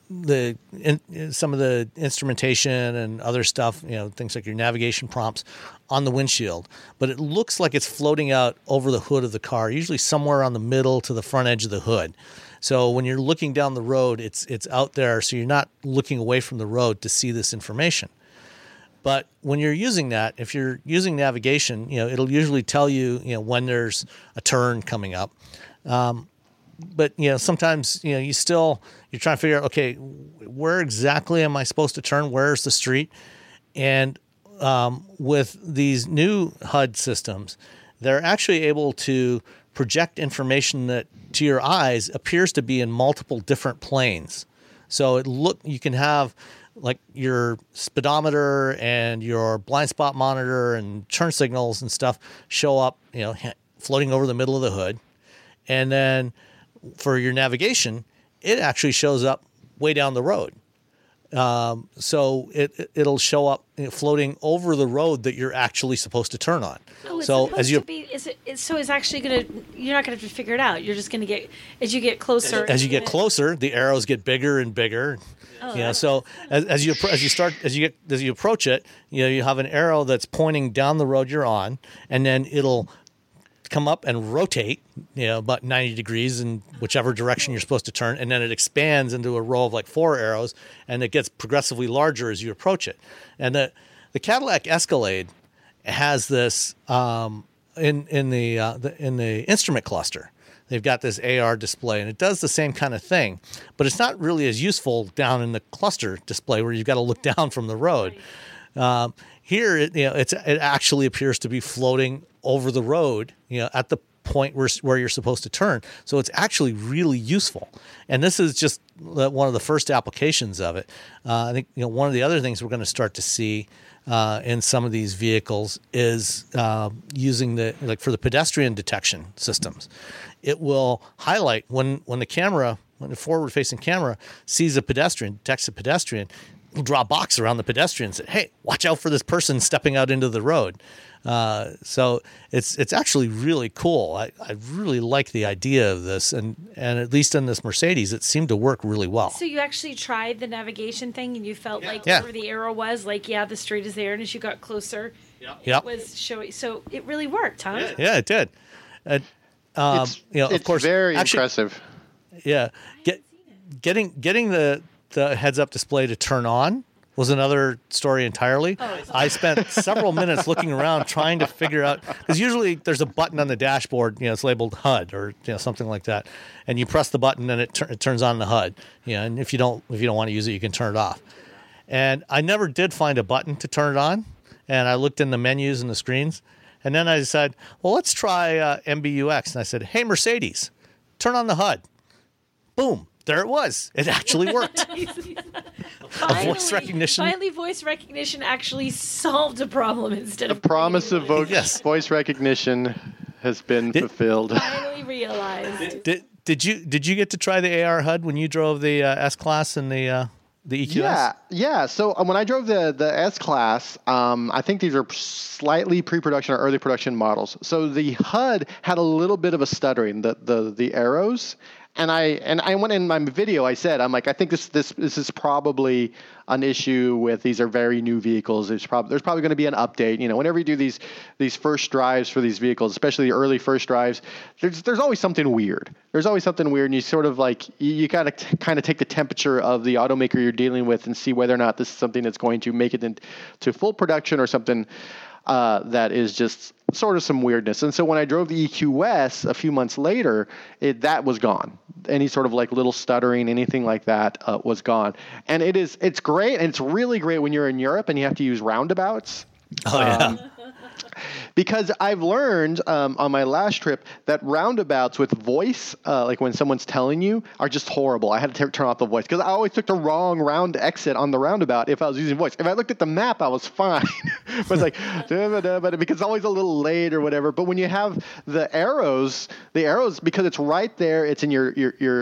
of the instrumentation and other stuff, things like your navigation prompts on the windshield. But it looks like it's floating out over the hood of the car, usually somewhere on the middle to the front edge of the hood. So when you're looking down the road, it's out there, so you're not looking away from the road to see this information. But when you're using that, if you're using navigation, it'll usually tell you, when there's a turn coming up. But sometimes, you're trying to figure out, okay, where exactly am I supposed to turn? Where's the street? And with these new HUD systems, they're actually able to project information that to your eyes appears to be in multiple different planes. So you can have like your speedometer and your blind spot monitor and turn signals and stuff show up, floating over the middle of the hood. And then for your navigation, it actually shows up way down the road. So it'll show up floating over the road that you're actually supposed to turn on. Oh, it's so supposed to be, it's actually you're not going to have to figure it out. You're just going to get, as you get closer. As you get closer, the arrows get bigger and bigger. So as you approach it, you have an arrow that's pointing down the road you're on, and then it'll come up and rotate, about 90 degrees in whichever direction you're supposed to turn, and then it expands into a row of like 4 arrows, and it gets progressively larger as you approach it. And the Cadillac Escalade has this in the instrument cluster. They've got this AR display, and it does the same kind of thing, but it's not really as useful down in the cluster display where you've got to look down from the road. Here, it actually appears to be floating over the road, at the point where you're supposed to turn. So it's actually really useful. And this is just one of the first applications of it. I think one of the other things we're going to start to see in some of these vehicles is using for the pedestrian detection systems. It will highlight when the forward-facing camera sees a pedestrian, detects a pedestrian, it'll draw a box around the pedestrian and say, hey, watch out for this person stepping out into the road. So it's actually really cool. I really like the idea of this, and at least in this Mercedes, it seemed to work really well. So you actually tried the navigation thing, and you felt like Yeah. where the arrow was, like, the street is there, and as you got closer, Yep. it was showing. So it really worked, huh? Yeah, it did. Of course, very actually, impressive. Yeah, getting the heads-up display to turn on was another story entirely. I spent several minutes looking around trying to figure out, because usually there's a button on the dashboard, it's labeled HUD or something like that, and you press the button and it turns on the HUD. And if you don't want to use it, you can turn it off. And I never did find a button to turn it on, and I looked in the menus and the screens, and then I decided, well, let's try MBUX, and I said, hey Mercedes, turn on the HUD. Boom. there it was. It actually worked. Voice recognition. Finally, voice recognition actually solved a problem instead of The promise of Yes. voice recognition has been fulfilled. finally realized. Did you get to try the AR HUD when you drove the S-Class and the EQS? Yeah. So when I drove the S-Class, I think these are slightly pre-production or early production models. So the HUD had a little bit of a stuttering, the arrows. And I went in my video. I said, I'm like, I think this is probably an issue with these are very new vehicles. There's probably going to be an update. Whenever you do these first drives for these vehicles, especially the early first drives, there's always something weird. There's always something weird, and you sort of like you got to kind of take the temperature of the automaker you're dealing with and see whether or not this is something that's going to make it into full production or something that is just sort of some weirdness. And so when I drove the EQS a few months later, that was gone. Any sort of like little stuttering, anything like that was gone. And it's great, and it's really great when you're in Europe and you have to use roundabouts. Oh, yeah. Because I've learned on my last trip that roundabouts with voice, like when someone's telling you, are just horrible. I had to turn off the voice because I always took the wrong round exit on the roundabout if I was using voice. If I looked at the map, I was fine. But it's like, because it's always a little late or whatever. But when you have the arrows, because it's right there, it's in your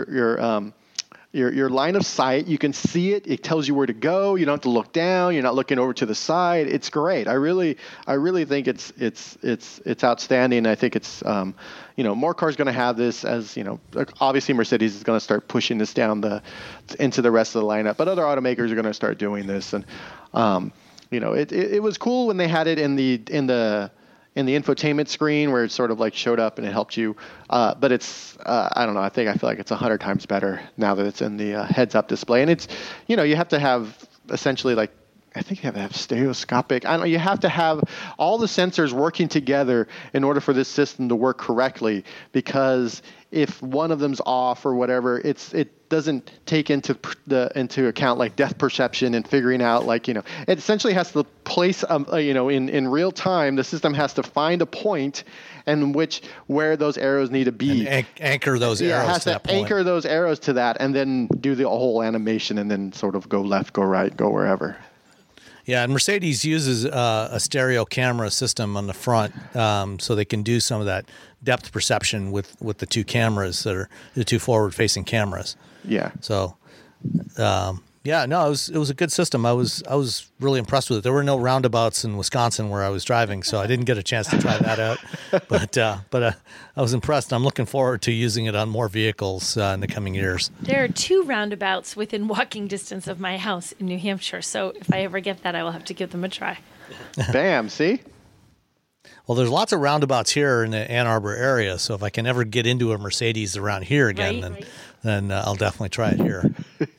line of sight. You can see it. It tells you where to go. You don't have to look down. You're not looking over to the side. It's great. I really think it's outstanding. I think it's more cars going to have this. As obviously Mercedes is going to start pushing this down into the rest of the lineup, but other automakers are going to start doing this. And it was cool when they had it in the infotainment screen where it sort of like showed up and it helped you. But it's, I don't know, I feel like it's 100 times better now that it's in the heads-up display. And it's, you have to have essentially like, I think you have to have stereoscopic. I don't know. You have to have all the sensors working together in order for this system to work correctly. Because if one of them's off or whatever, it doesn't take into account like depth perception and figuring out it essentially has to place in real time. The system has to find a point where those arrows need to be. And anchor those arrows it has to that point. Anchor those arrows to that, and then do the whole animation, and then sort of go left, go right, go wherever. Yeah, and Mercedes uses a stereo camera system on the front, so they can do some of that depth perception with the two cameras that are the two forward-facing cameras. Yeah. So, it was a good system. I was really impressed with it. There were no roundabouts in Wisconsin where I was driving, so I didn't get a chance to try that out. But I was impressed. I'm looking forward to using it on more vehicles in the coming years. There are 2 roundabouts within walking distance of my house in New Hampshire, so if I ever get that, I will have to give them a try. Bam, see? Well, there's lots of roundabouts here in the Ann Arbor area, so if I can ever get into a Mercedes around here again, then I'll definitely try it here.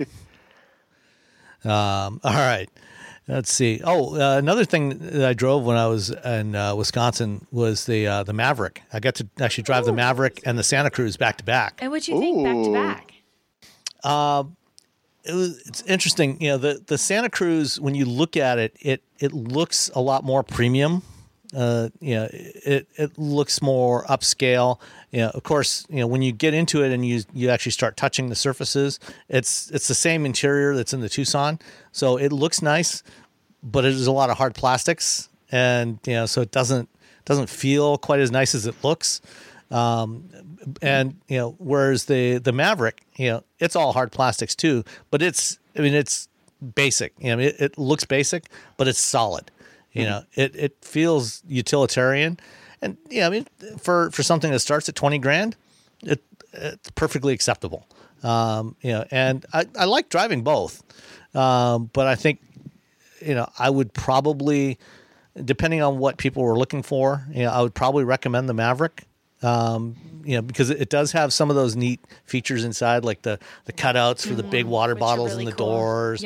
All right. Let's see. Another thing that I drove when I was in Wisconsin was the Maverick. I got to actually drive the Maverick and the Santa Cruz back to back. And what'd you think back to back? It's interesting. The Santa Cruz, when you look at it, it looks a lot more premium. It looks more upscale. Of course, when you get into it and you actually start touching the surfaces, it's the same interior that's in the Tucson. So it looks nice, but there's a lot of hard plastics, and so it doesn't feel quite as nice as it looks. Whereas the Maverick, it's all hard plastics too, but it's basic. It looks basic, but it's solid. It feels utilitarian, and for something that starts at $20,000, it's perfectly acceptable. And I like driving both, but I think I would probably, depending on what people were looking for, I would probably recommend the Maverick. Because it does have some of those neat features inside, like the cutouts for the big water bottles really in the cool. doors,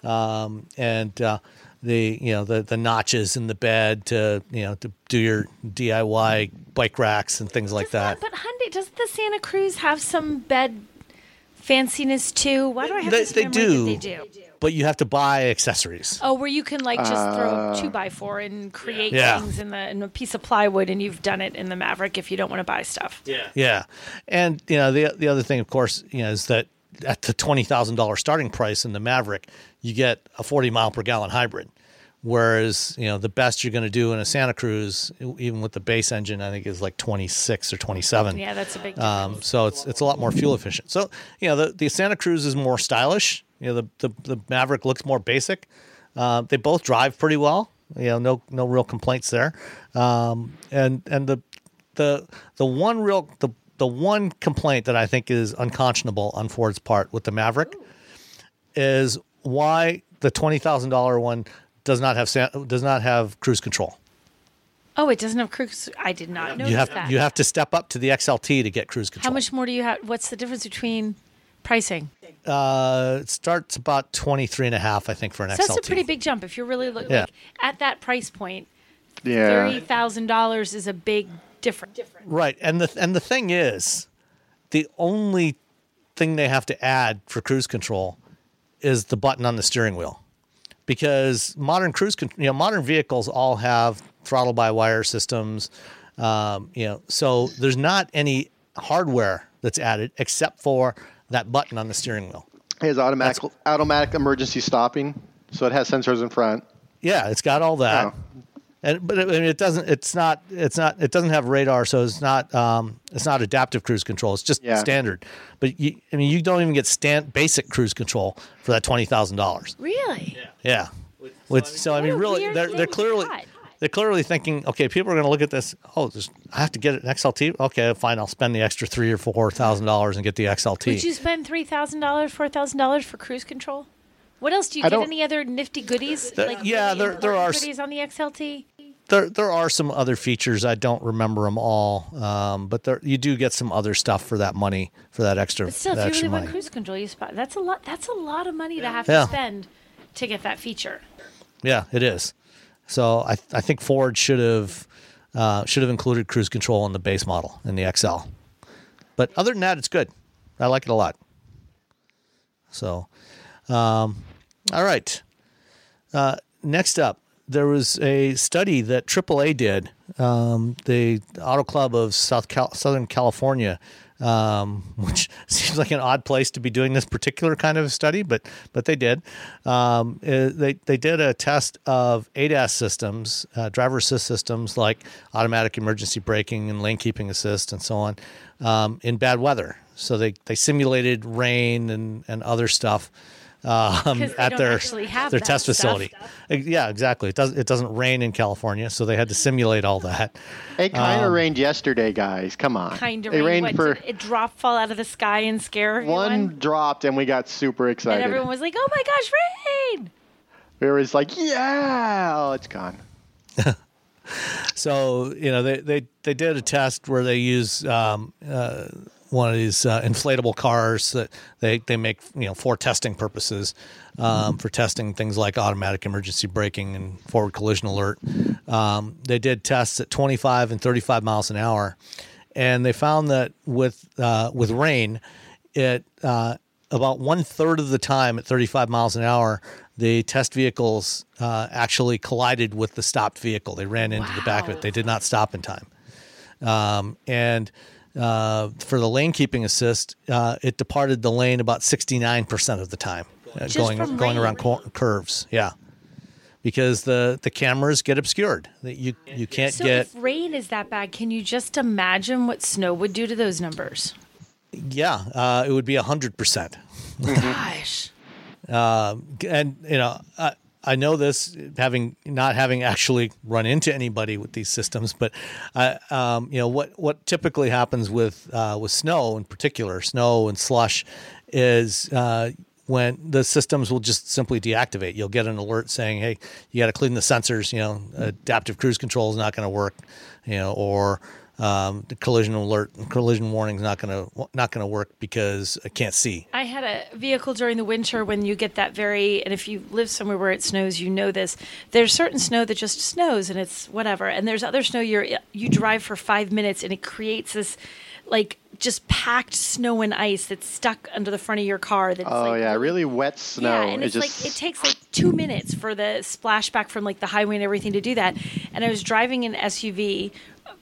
the notches in the bed to do your DIY bike racks and things like that. But Hyundai, doesn't the Santa Cruz have some bed fanciness too? Why do I have this memory that they do? But you have to buy accessories. Oh, where you can just throw a 2x4 and create things in a piece of plywood, and you've done it in the Maverick if you don't want to buy stuff. Yeah. And the other thing, of course, is that at the $20,000 starting price in the Maverick, you get a 40 mile per gallon hybrid. Whereas, the best you're going to do in a Santa Cruz, even with the base engine, I think is like 26 or 27. Yeah, that's a big difference. So it's a lot more fuel efficient. So, the Santa Cruz is more stylish. The Maverick looks more basic. They both drive pretty well. No real complaints there. And the one complaint that I think is unconscionable on Ford's part with the Maverick is why the $20,000 one does not have cruise control. Oh, it doesn't have cruise. I did not know that. You have to step up to the XLT to get cruise control. How much more do you have? What's the difference between pricing? It starts about 23.5, I think, for an XLT. That's a pretty big jump. If you're really looking at that price point, Yeah. $30,000 is a big difference. Right, and the thing is, the only thing they have to add for cruise control is the button on the steering wheel, because modern vehicles all have throttle by wire systems. So there's not any hardware that's added except for that button on the steering whell. It has automatic emergency stopping, so it has sensors in front. Yeah, it's got all that. Oh. But it doesn't. It doesn't have radar, so it's not adaptive cruise control. It's just standard. But you don't even get basic cruise control for that $20,000. Really? Yeah. They're clearly thinking, okay, people are going to look at this. Oh, I have to get an XLT. Okay, fine. I'll spend the extra $3,000 or $4,000 and get the XLT. Would you spend $3,000, $4,000 for cruise control? What else do you get? Any other nifty goodies? There are goodies on the XLT. There are some other features. I don't remember them all, but you do get some other stuff for that money, for that extra. But still, if you really want cruise control, that's a lot. That's a lot of money to have to spend to get that feature. Yeah, it is. So I think Ford should have included cruise control in the base model in the XL. But other than that, it's good. I like it a lot. So, all right. Next up, there was a study that AAA did, the Auto Club of Southern California, which seems like an odd place to be doing this particular kind of study, but they did. They did a test of ADAS systems, driver assist systems like automatic emergency braking and lane keeping assist and so on, in bad weather. So they simulated rain and other stuff. At their test facility. Yeah, exactly. It doesn't rain in California, so they had to simulate all that. It kind of rained yesterday, guys. Come on. Kind of rained. It fall out of the sky and scare everyone? One dropped, and we got super excited. And everyone was like, "Oh my gosh, rain!" We were like, "Yeah!" Oh, it's gone. So they did a test where they use one of these inflatable cars that they make for testing purposes, for testing things like automatic emergency braking and forward collision alert. They did tests at 25 and 35 miles an hour, and they found that with rain, it about 1/3 of the time at 35 miles an hour, the test vehicles actually collided with the stopped vehicle. They ran into the back of it. They did not stop in time, and for the lane keeping assist, it departed the lane about 69% of the time, going around curves. Yeah, because the cameras get obscured. You can't get. So if rain is that bad, can you just imagine what snow would do to those numbers? Yeah, it would be 100%. Gosh. And I know this, not having actually run into anybody with these systems, but what typically happens with snow in particular, snow and slush, is when the systems will just simply deactivate. You'll get an alert saying, "Hey, you got to clean the sensors. Adaptive cruise control is not going to work, or the collision warning is not going to work because I can't see." I had a vehicle during the winter when you get that and if you live somewhere where it snows, you know this. There's certain snow that just snows and it's whatever, and there's other snow you drive for 5 minutes and it creates this like just packed snow and ice that's stuck under the front of your car. That's really wet snow. Yeah, and it takes like 2 minutes for the splashback from like the highway and everything to do that. And I was driving an SUV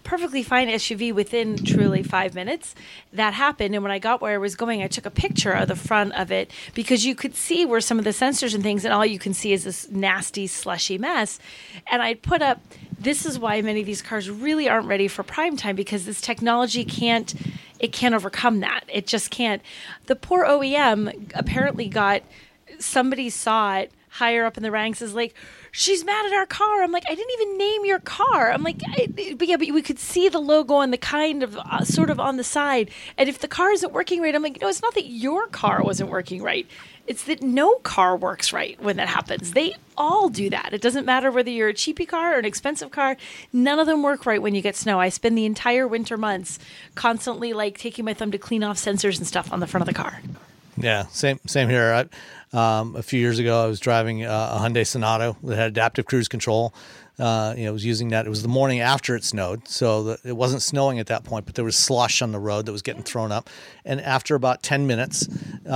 perfectly fine SUV within truly 5 minutes. That happened, and when I got where I was going, I took a picture of the front of it because you could see where some of the sensors and things, and all you can see is this nasty, slushy mess. And I put up, this is why many of these cars really aren't ready for prime time, because this technology can't overcome that. It just can't. The poor OEM apparently somebody saw it higher up in the ranks is like, she's mad at our car. I'm like, I didn't even name your car. I'm like, but we could see the logo on the kind of sort of on the side. And if the car isn't working right, I'm like, no, it's not that your car wasn't working right. It's that no car works right when that happens. They all do that. It doesn't matter whether you're a cheapy car or an expensive car. None of them work right when you get snow. I spend the entire winter months constantly like taking my thumb to clean off sensors and stuff on the front of the car. Yeah, same here. A few years ago, I was driving a Hyundai Sonata that had adaptive cruise control. I was using that. It was the morning after it snowed, so it wasn't snowing at that point, but there was slush on the road that was getting thrown up. And after about 10 minutes,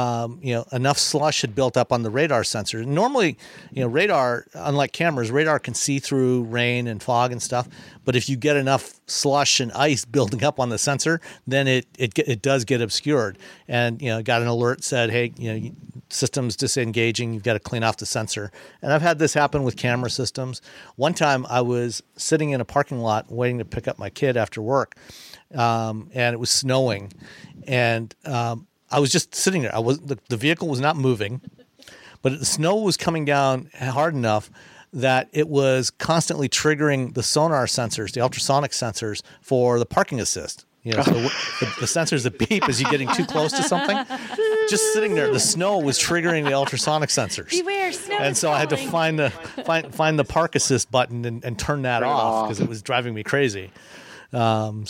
enough slush had built up on the radar sensor. Normally, radar, unlike cameras, radar can see through rain and fog and stuff. But if you get enough slush and ice building up on the sensor, then it does get obscured. And got an alert said, hey, system's disengaging. You've got to clean off the sensor. And I've had this happen with camera systems. One time I was sitting in a parking lot waiting to pick up my kid after work, and it was snowing, and I was just sitting there. The vehicle was not moving, but the snow was coming down hard enough that it was constantly triggering the sonar sensors, the ultrasonic sensors for the parking assist. So the sensors that beep as you're getting too close to something. Just sitting there, the snow was triggering the ultrasonic sensors. Beware, snow. And so I had to find the park assist button and turn that off because it was driving me crazy. And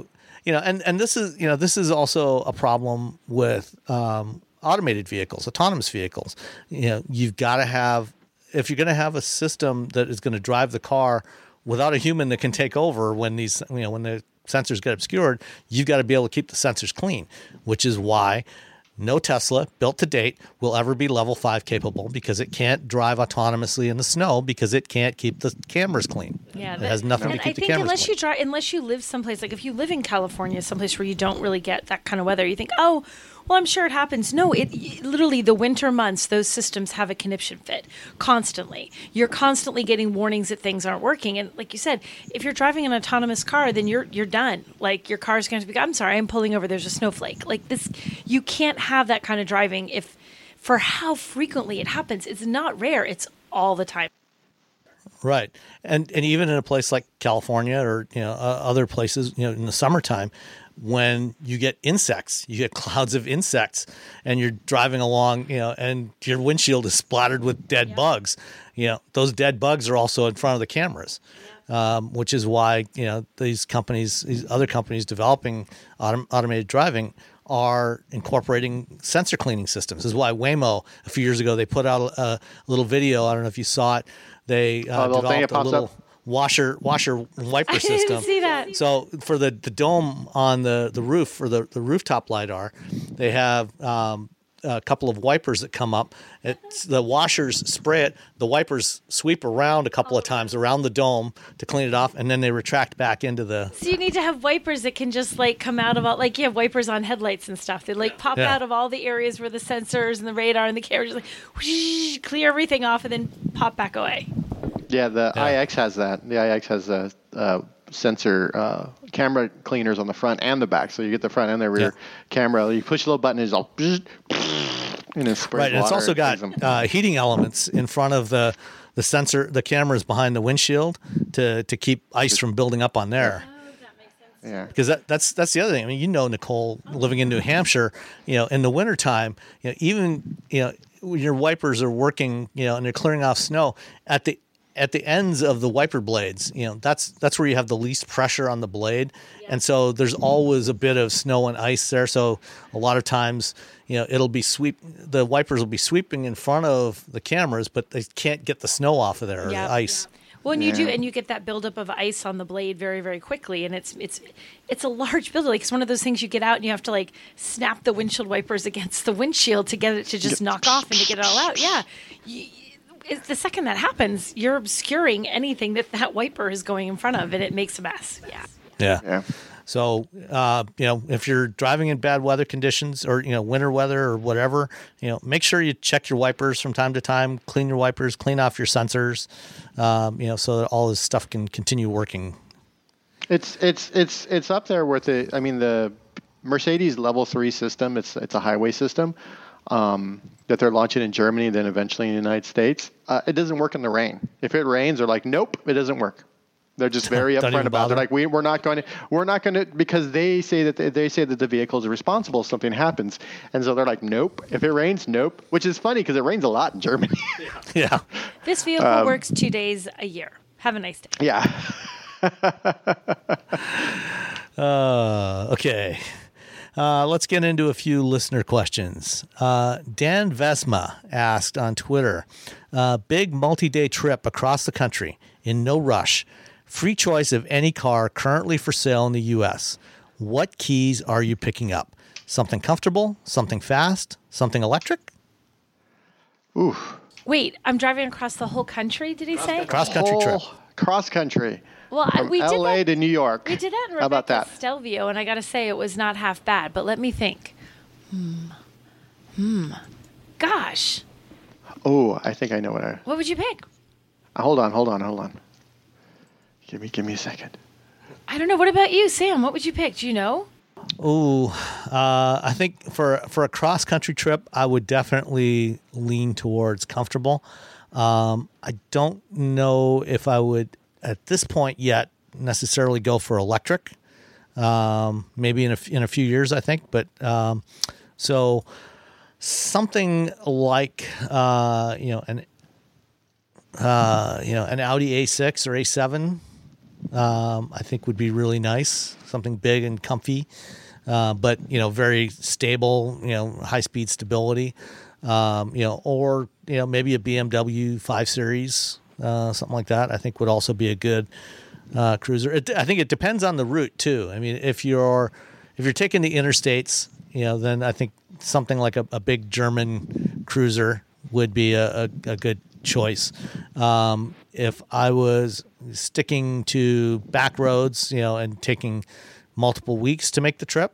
this is also a problem with automated vehicles, autonomous vehicles. You've got to have, if you're going to have a system that is going to drive the car without a human that can take over when the sensors get obscured, you've got to be able to keep the sensors clean, which is why no Tesla built to date will ever be level 5 capable, because it can't drive autonomously in the snow because it can't keep the cameras clean. Yeah, it has nothing to keep the cameras clean. Unless you live someplace, like if you live in California, someplace where you don't really get that kind of weather, you think, oh, well, I'm sure it happens. No, literally the winter months, those systems have a conniption fit constantly. You're constantly getting warnings that things aren't working. And like you said, if you're driving an autonomous car, then you're done. Like your car's going to be, I'm sorry, I'm pulling over. There's a snowflake. Like this, you can't have that kind of driving for how frequently it happens. It's not rare. It's all the time. Right. And even in a place like California or, other places, in the summertime, when you get insects, you get clouds of insects, and you're driving along, and your windshield is splattered with dead bugs. Those dead bugs are also in front of the cameras, which is why, these other companies developing automated driving are incorporating sensor cleaning systems. This is why Waymo, a few years ago, they put out a little video. I don't know if you saw it. They developed a little washer wiper system. I didn't see that. So for the dome on the roof, for the rooftop LiDAR, they have a couple of wipers that come up. The washers spray it. The wipers sweep around a couple of times around the dome to clean it off, and then they retract back into the... So you need to have wipers that can just come out of all... Like you have wipers on headlights and stuff. They pop out of all the areas where the sensors and the radar and the camera just whoosh, clear everything off and then pop back away. Yeah, the iX has that. The iX has a sensor camera cleaners on the front and the back. So you get the front and the rear camera. You push a little button, it's all... And it sprays right, and it's also got heating elements in front of the sensor, the cameras behind the windshield to keep ice from building up on there. Oh, that makes sense. Yeah, because that's the other thing. I mean, Nicole, living in New Hampshire, in the wintertime, even when your wipers are working, and they're clearing off snow at the ends of the wiper blades, that's where you have the least pressure on the blade. Yeah. And so there's always a bit of snow and ice there. So a lot of times, it'll be the wipers will be sweeping in front of the cameras, but they can't get the snow off of there or the ice. Well, and you get that buildup of ice on the blade very, very quickly. And it's a large buildup. It's one of those things you get out and you have to snap the windshield wipers against the windshield to get it to just knock off and to get it all out. Yeah. The second that happens, you're obscuring anything that wiper is going in front of, and it makes a mess. Yeah. Yeah. Yeah. So, if you're driving in bad weather conditions or, winter weather or whatever, make sure you check your wipers from time to time, clean your wipers, clean off your sensors, so that all this stuff can continue working. It's up there with the Mercedes Level 3 system. It's a highway system that they're launching in Germany, then eventually in the United States. It doesn't work in the rain. If it rains, they're like, nope, it doesn't work. They're just very upfront about it. They're like, we're not going to, because they say that the vehicle is responsible if something happens, and so they're like, nope. If it rains, nope. Which is funny because it rains a lot in Germany. Yeah. This vehicle works 2 days a year. Have a nice day. Yeah. Okay. Let's get into a few listener questions. Dan Vesma asked on Twitter, big multi-day trip across the country in no rush. Free choice of any car currently for sale in the U.S. What keys are you picking up? Something comfortable, something fast, something electric? Ooh. Wait, I'm driving across the whole country, did he say? Cross-country trip. Cross country. Well, From we did LA that. to New York. We did that in How about Rebecca that? Stelvio, and I got to say it was not half bad, but let me think. Gosh. Oh, I think I know What would you pick? Hold on. Give me a second. I don't know. What about you, Sam? What would you pick? Do you know? Ooh, I think for a cross-country trip, I would definitely lean towards comfortable. I don't know if I would, at this point yet, necessarily go for electric. Maybe in a few years, I think. But so something like an Audi A6 or A7. I think would be really nice. Something big and comfy, but very stable. High speed stability. Or maybe a BMW 5 Series, something like that. I think would also be a good cruiser. I think it depends on the route too. I mean, if you're taking the interstates, then I think something like a big German cruiser would be a good choice. If I was sticking to back roads, and taking multiple weeks to make the trip,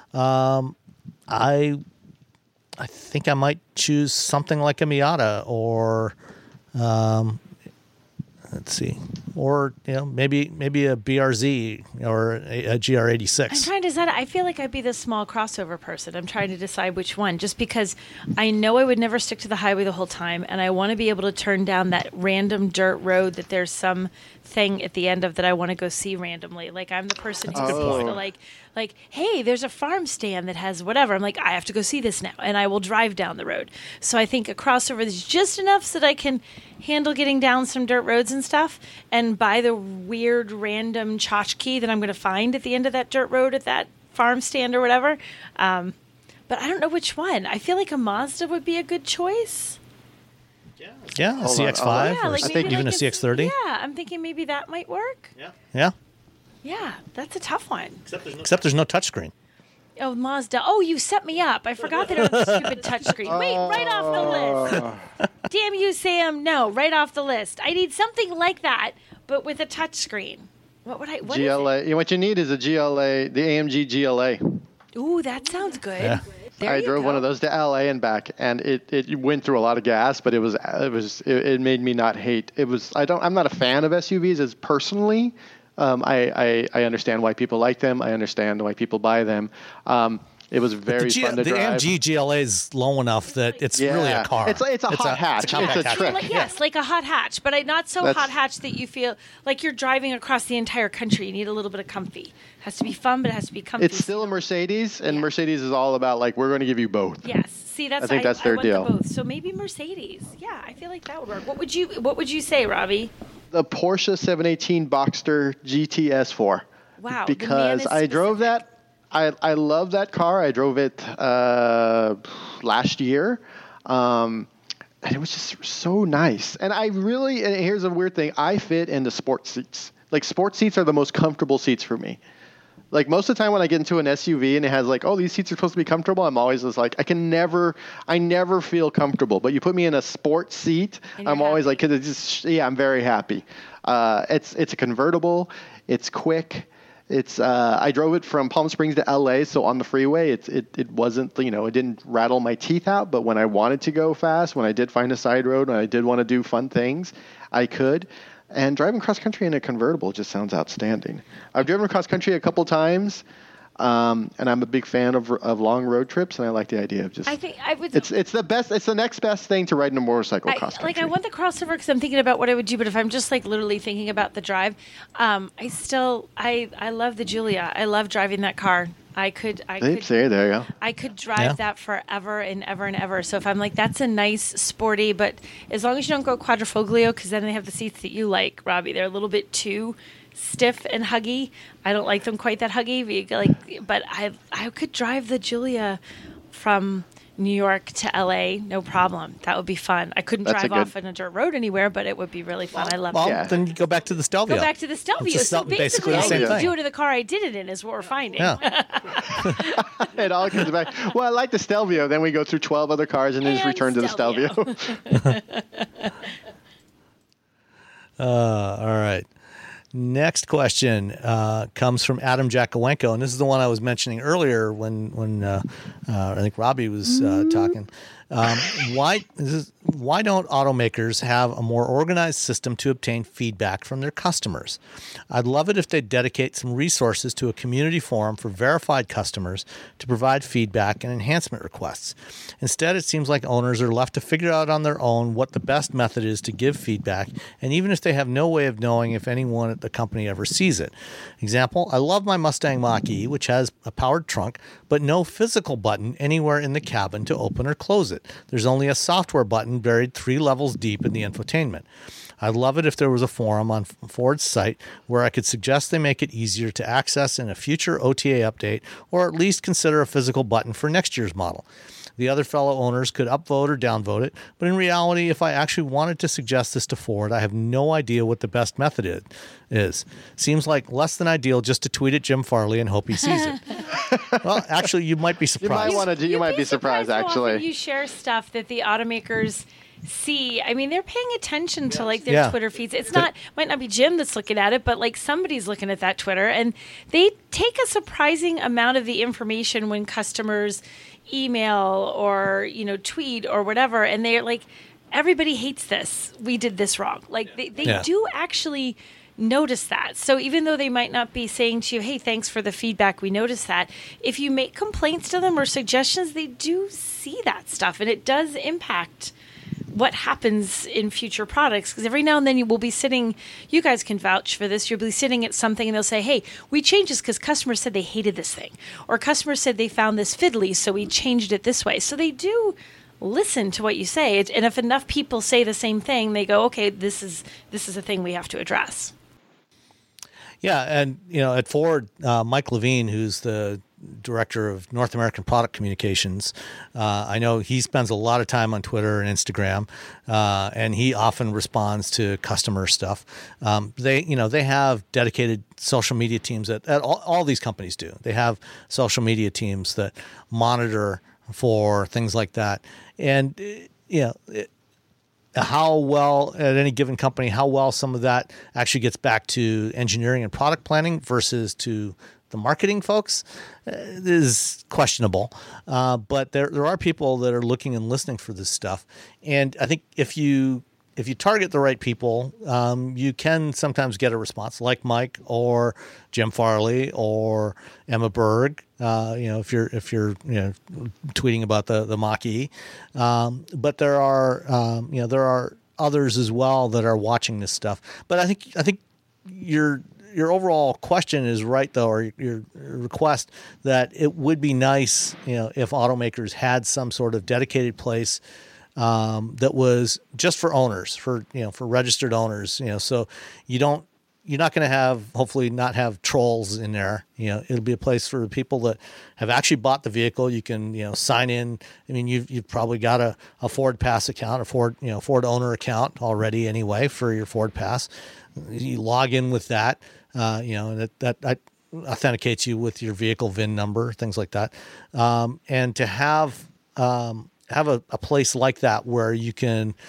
I think I might choose something like a Miata or maybe a BRZ or a GR86. I'm trying to decide. I feel like I'd be the small crossover person. I'm trying to decide which one, just because I know I would never stick to the highway the whole time, and I want to be able to turn down that random dirt road that there's some thing at the end of that I want to go see randomly. Like, I'm the person who sees the like, hey, there's a farm stand that has whatever. I'm like, I have to go see this now, and I will drive down the road. So I think a crossover is just enough so that I can handle getting down some dirt roads and stuff, and buy the weird random tchotchke that I'm going to find at the end of that dirt road at that farm stand or whatever. But I don't know which one. I feel like a Mazda would be a good choice. Yeah, a CX-5 Yeah, or like I think maybe even like a CX-30. Yeah, I'm thinking maybe that might work. Yeah. Yeah, that's a tough one. Except there's no touchscreen. Oh, Mazda. Oh, you set me up. I forgot that it was a stupid touchscreen. Wait, right off the list. Damn you, Sam. No, right off the list. I need something like that, but with a touchscreen. What would I? What GLA. Is it? What you need is a GLA, the AMG GLA. Ooh, that sounds good. Yeah. There I you drove go. one of those to LA and back, and it went through a lot of gas, but it made me not hate. I'm not a fan of SUVs as personally. I understand why people like them. I understand why people buy them. It was very fun to the drive. AMG GLA is low enough that it's really a car. It's a hot hatch. compact It's a hatch. trick. Yes, like a hot hatch, but not so hot hatch that you feel like you're driving across the entire country. You need a little bit of comfy. Has to be fun, but it has to be comfy. It's still a Mercedes, and Mercedes is all about like we're going to give you both. Yes. See, I think that's their want deal. The both. So maybe Mercedes. Yeah, I feel like that would work. What would you say, Robbie? The Porsche 718 Boxster GT S4. Wow. the Because man is I drove specific. that. I love that car. I drove it last year. And it was just so nice. And here's a weird thing. I fit into sports seats. Like, sports seats are the most comfortable seats for me. Like, most of the time when I get into an SUV and it has like, oh, these seats are supposed to be comfortable, I'm always just like, I never feel comfortable. But you put me in a sports seat, And I'm you're always happy. like, I'm very happy. It's a convertible. It's quick. It's I drove it from Palm Springs to LA, so on the freeway, it wasn't, it didn't rattle my teeth out. But when I wanted to go fast, when I did find a side road, and I did want to do fun things, I could. And driving cross country in a convertible just sounds outstanding. I've driven cross country a couple times. And I'm a big fan of long road trips, and I like the idea of just. I think I would. It's the best. It's the next best thing to riding a motorcycle cross country. I want the crossover because I'm thinking about what I would do. But if I'm just literally thinking about the drive, I love the Giulia. I love driving that car. I could. There you go. I could drive that forever and ever and ever. So if I'm that's a nice sporty, but as long as you don't go quadrifoglio, because then they have the seats that you like, Robbie. They're a little bit too stiff and huggy. I don't like them quite that huggy. But I could drive the Giulia from New York to LA, no problem. That would be fun. I couldn't drive off on a dirt road anywhere, but it would be really fun. I love it. Then you go back to the Stelvio. So basically, I need to do it in the car I did it in is what we're finding. Yeah. It all comes back. Well, I like the Stelvio. Then we go through 12 other cars and then just return to the Stelvio. All right. Next question comes from Adam Jakowenko, and this is the one I was mentioning earlier when I think Robbie was talking. Why don't automakers have a more organized system to obtain feedback from their customers? I'd love it if they dedicate some resources to a community forum for verified customers to provide feedback and enhancement requests. Instead, it seems like owners are left to figure out on their own what the best method is to give feedback, and even if they have no way of knowing if anyone at the company ever sees it. Example, I love my Mustang Mach-E, which has a powered trunk, but no physical button anywhere in the cabin to open or close it. There's only a software button buried 3 levels deep in the infotainment. I'd love it if there was a forum on Ford's site where I could suggest they make it easier to access in a future OTA update, or at least consider a physical button for next year's model. The other fellow owners could upvote or downvote it, but in reality, if I actually wanted to suggest this to Ford, I have no idea what the best method is. Seems like less than ideal just to tweet at Jim Farley and hope he sees it. Well, actually, you might be surprised. You might be surprised, actually. You share stuff that the automakers see. I mean, they're paying attention to their Twitter feeds. It's might not be Jim that's looking at it, but somebody's looking at that Twitter, and they take a surprising amount of the information when customers email or tweet or whatever, and they're everybody hates this. We did this wrong. They do actually notice that. So even though they might not be saying to you, hey, thanks for the feedback, we noticed that, if you make complaints to them or suggestions, they do see that stuff, and it does impact what happens in future products. Because every now and then you will be sitting, you guys can vouch for this, you'll be sitting at something and they'll say, hey, we changed this because customers said they hated this thing, or customers said they found this fiddly, so we changed it this way. So they do listen to what you say, and if enough people say the same thing, they go, okay, this is a thing we have to address. Yeah, and at Ford, Mike Levine, who's the director of North American Product Communications, I know he spends a lot of time on Twitter and Instagram, and he often responds to customer stuff. They have dedicated social media teams that all these companies do. They have social media teams that monitor for things like that, and how well at any given company, how well some of that actually gets back to engineering and product planning versus to the marketing folks is questionable. But there are people that are looking and listening for this stuff. And I think if you target the right people, you can sometimes get a response like Mike or Jim Farley or Emma Berg. If you're tweeting about the Mach-E, but there are others as well that are watching this stuff. But I think your overall question is right, though, or your request that it would be nice, if automakers had some sort of dedicated place that was just for owners, for registered owners, so you're not going to hopefully not have trolls in there. It'll be a place for people that have actually bought the vehicle. You can, sign in. I mean, you've probably got a Ford Pass account, a Ford owner account already anyway for your Ford Pass. You log in with that, and that authenticates you with your vehicle VIN number, things like that. And to have a place like that where you can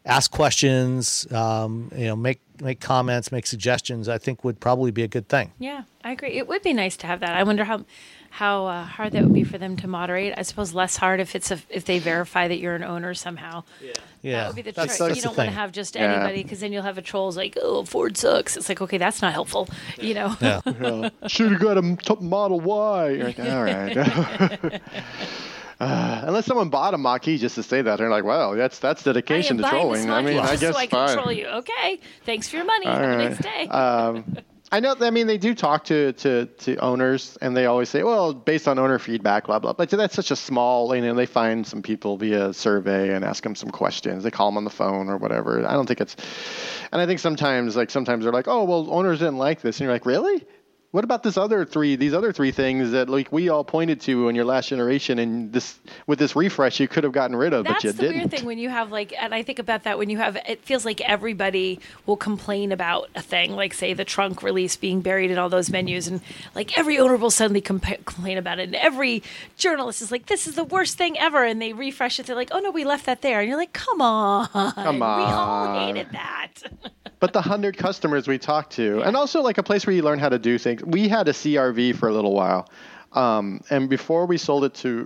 ask questions, make comments, make suggestions, I think would probably be a good thing. Yeah, I agree. It would be nice to have that. I wonder how hard that would be for them to moderate. I suppose less hard if they verify that you're an owner somehow. Yeah, That would be the that's trick. You the don't want to thing. have just anybody, because then you'll have a trolls like, oh, Ford sucks. It's like, okay, that's not helpful. Yeah. Should have got a Model Y. You're like, all right. Unless someone bought a Mach-E just to say that, they're like, "Wow, that's dedication to trolling." I mean, I guess so I can fine. troll you. Okay, thanks for your money. All Have a right. nice day. I know. I mean, they do talk to owners, and they always say, "Well, based on owner feedback, blah blah." But that's such a small. They find some people via survey and ask them some questions. They call them on the phone or whatever. I don't think it's. And I think sometimes they're like, "Oh, well, owners didn't like this," and you're like, "Really? What about these other three things that we all pointed to in your last generation, and with this refresh you could have gotten rid of, but you That's the didn't." weird thing when you have and I think about that when you have, it feels like everybody will complain about a thing, like say the trunk release being buried in all those menus, and like every owner will suddenly complain about it, and every journalist is like, this is the worst thing ever, and they refresh it, they're like, oh no, we left that there, and you're like, come on, we all hated that. But the 100 customers we talked to, and also like a place where you learn how to do things. We had a CRV for a little while, and before we sold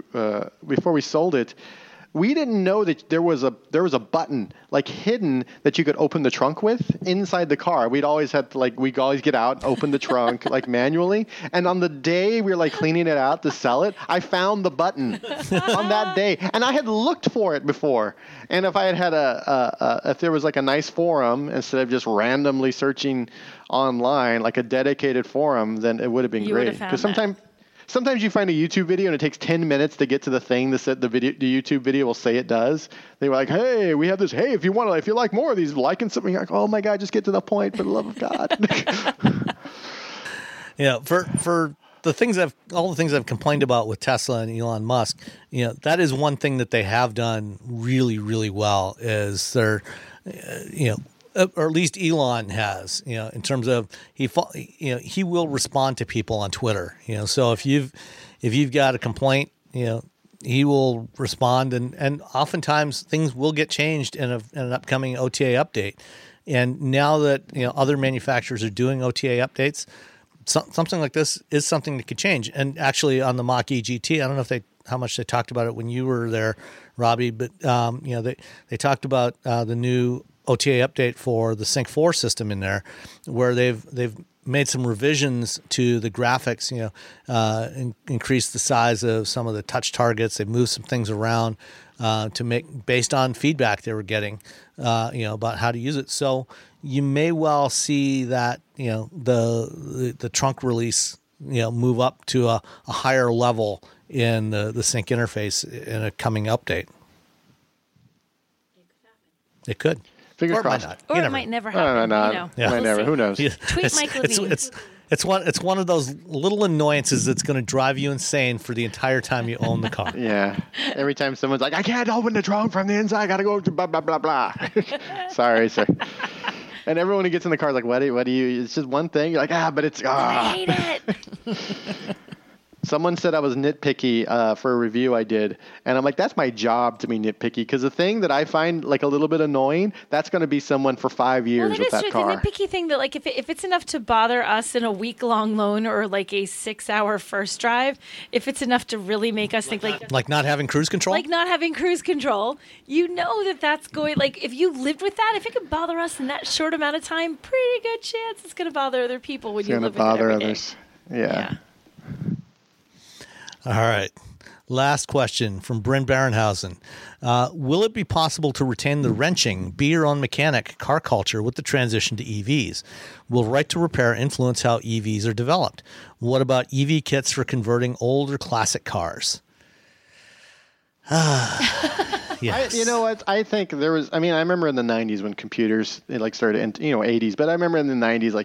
it, we didn't know that there was a button like hidden that you could open the trunk with inside the car. We'd always had to we'd always get out, open the trunk like manually. And on the day we were cleaning it out to sell it, I found the button on that day, and I had looked for it before. And if I had if there was a nice forum instead of just randomly searching online, like a dedicated forum, then it would have been great. Because sometimes you find a YouTube video and it takes 10 minutes to get to the thing that the YouTube video will say it does. They were like, "Hey, we have this. Hey, if you like more of these, like and something." You're like, "Oh my God, just get to the point, for the love of God." For all the things I've complained about with Tesla and Elon Musk, that is one thing that they have done really, really well is they're, or at least Elon has, in terms of he will respond to people on Twitter, so if you've got a complaint, he will respond, and oftentimes things will get changed in an upcoming OTA update. And now that other manufacturers are doing OTA updates, something like this is something that could change. And actually, on the Mach-E GT, I don't know how much they talked about it when you were there, Robbie, but they talked about the new OTA update for the Sync 4 system in there, where they've made some revisions to the graphics, increased the size of some of the touch targets. They've moved some things around to make based on feedback they were getting, about how to use it. So you may well see that, the trunk release, move up to a higher level in the Sync interface in a coming update. It could. Fingers Or it might crossed. not. Or You it never might know. never happen. Yeah. We'll Never. see. Who knows? Tweet Mike Levine. It's one of those little annoyances that's going to drive you insane for the entire time you own the car. Yeah. Every time someone's like, "I can't open the trunk from the inside. I got to go to blah, blah, blah, blah." Sorry, sir. And everyone who gets in the car is like, what do you, it's just one thing. You're like, but it's, I hate it. Someone said I was nitpicky for a review I did, and I'm like, that's my job to be nitpicky, because the thing that I find a little bit annoying, that's going to be someone for 5 years with that car. The nitpicky thing that if it's enough to bother us in a week-long loan or a 6-hour first drive, if it's enough to really make us think like not having cruise control, not having cruise control, that's going if you lived with that, if it could bother us in that short amount of time, pretty good chance it's going to bother other people when you live with it every day. It's going to bother others. Yeah. All right. Last question from Bryn Barenhausen. Will it be possible to retain the wrenching, be your own mechanic car culture with the transition to EVs? Will right to repair influence how EVs are developed? What about EV kits for converting older classic cars? Yes. You know what? I think there was, I remember in the 90s when computers started, 80s, but I remember in the 90s,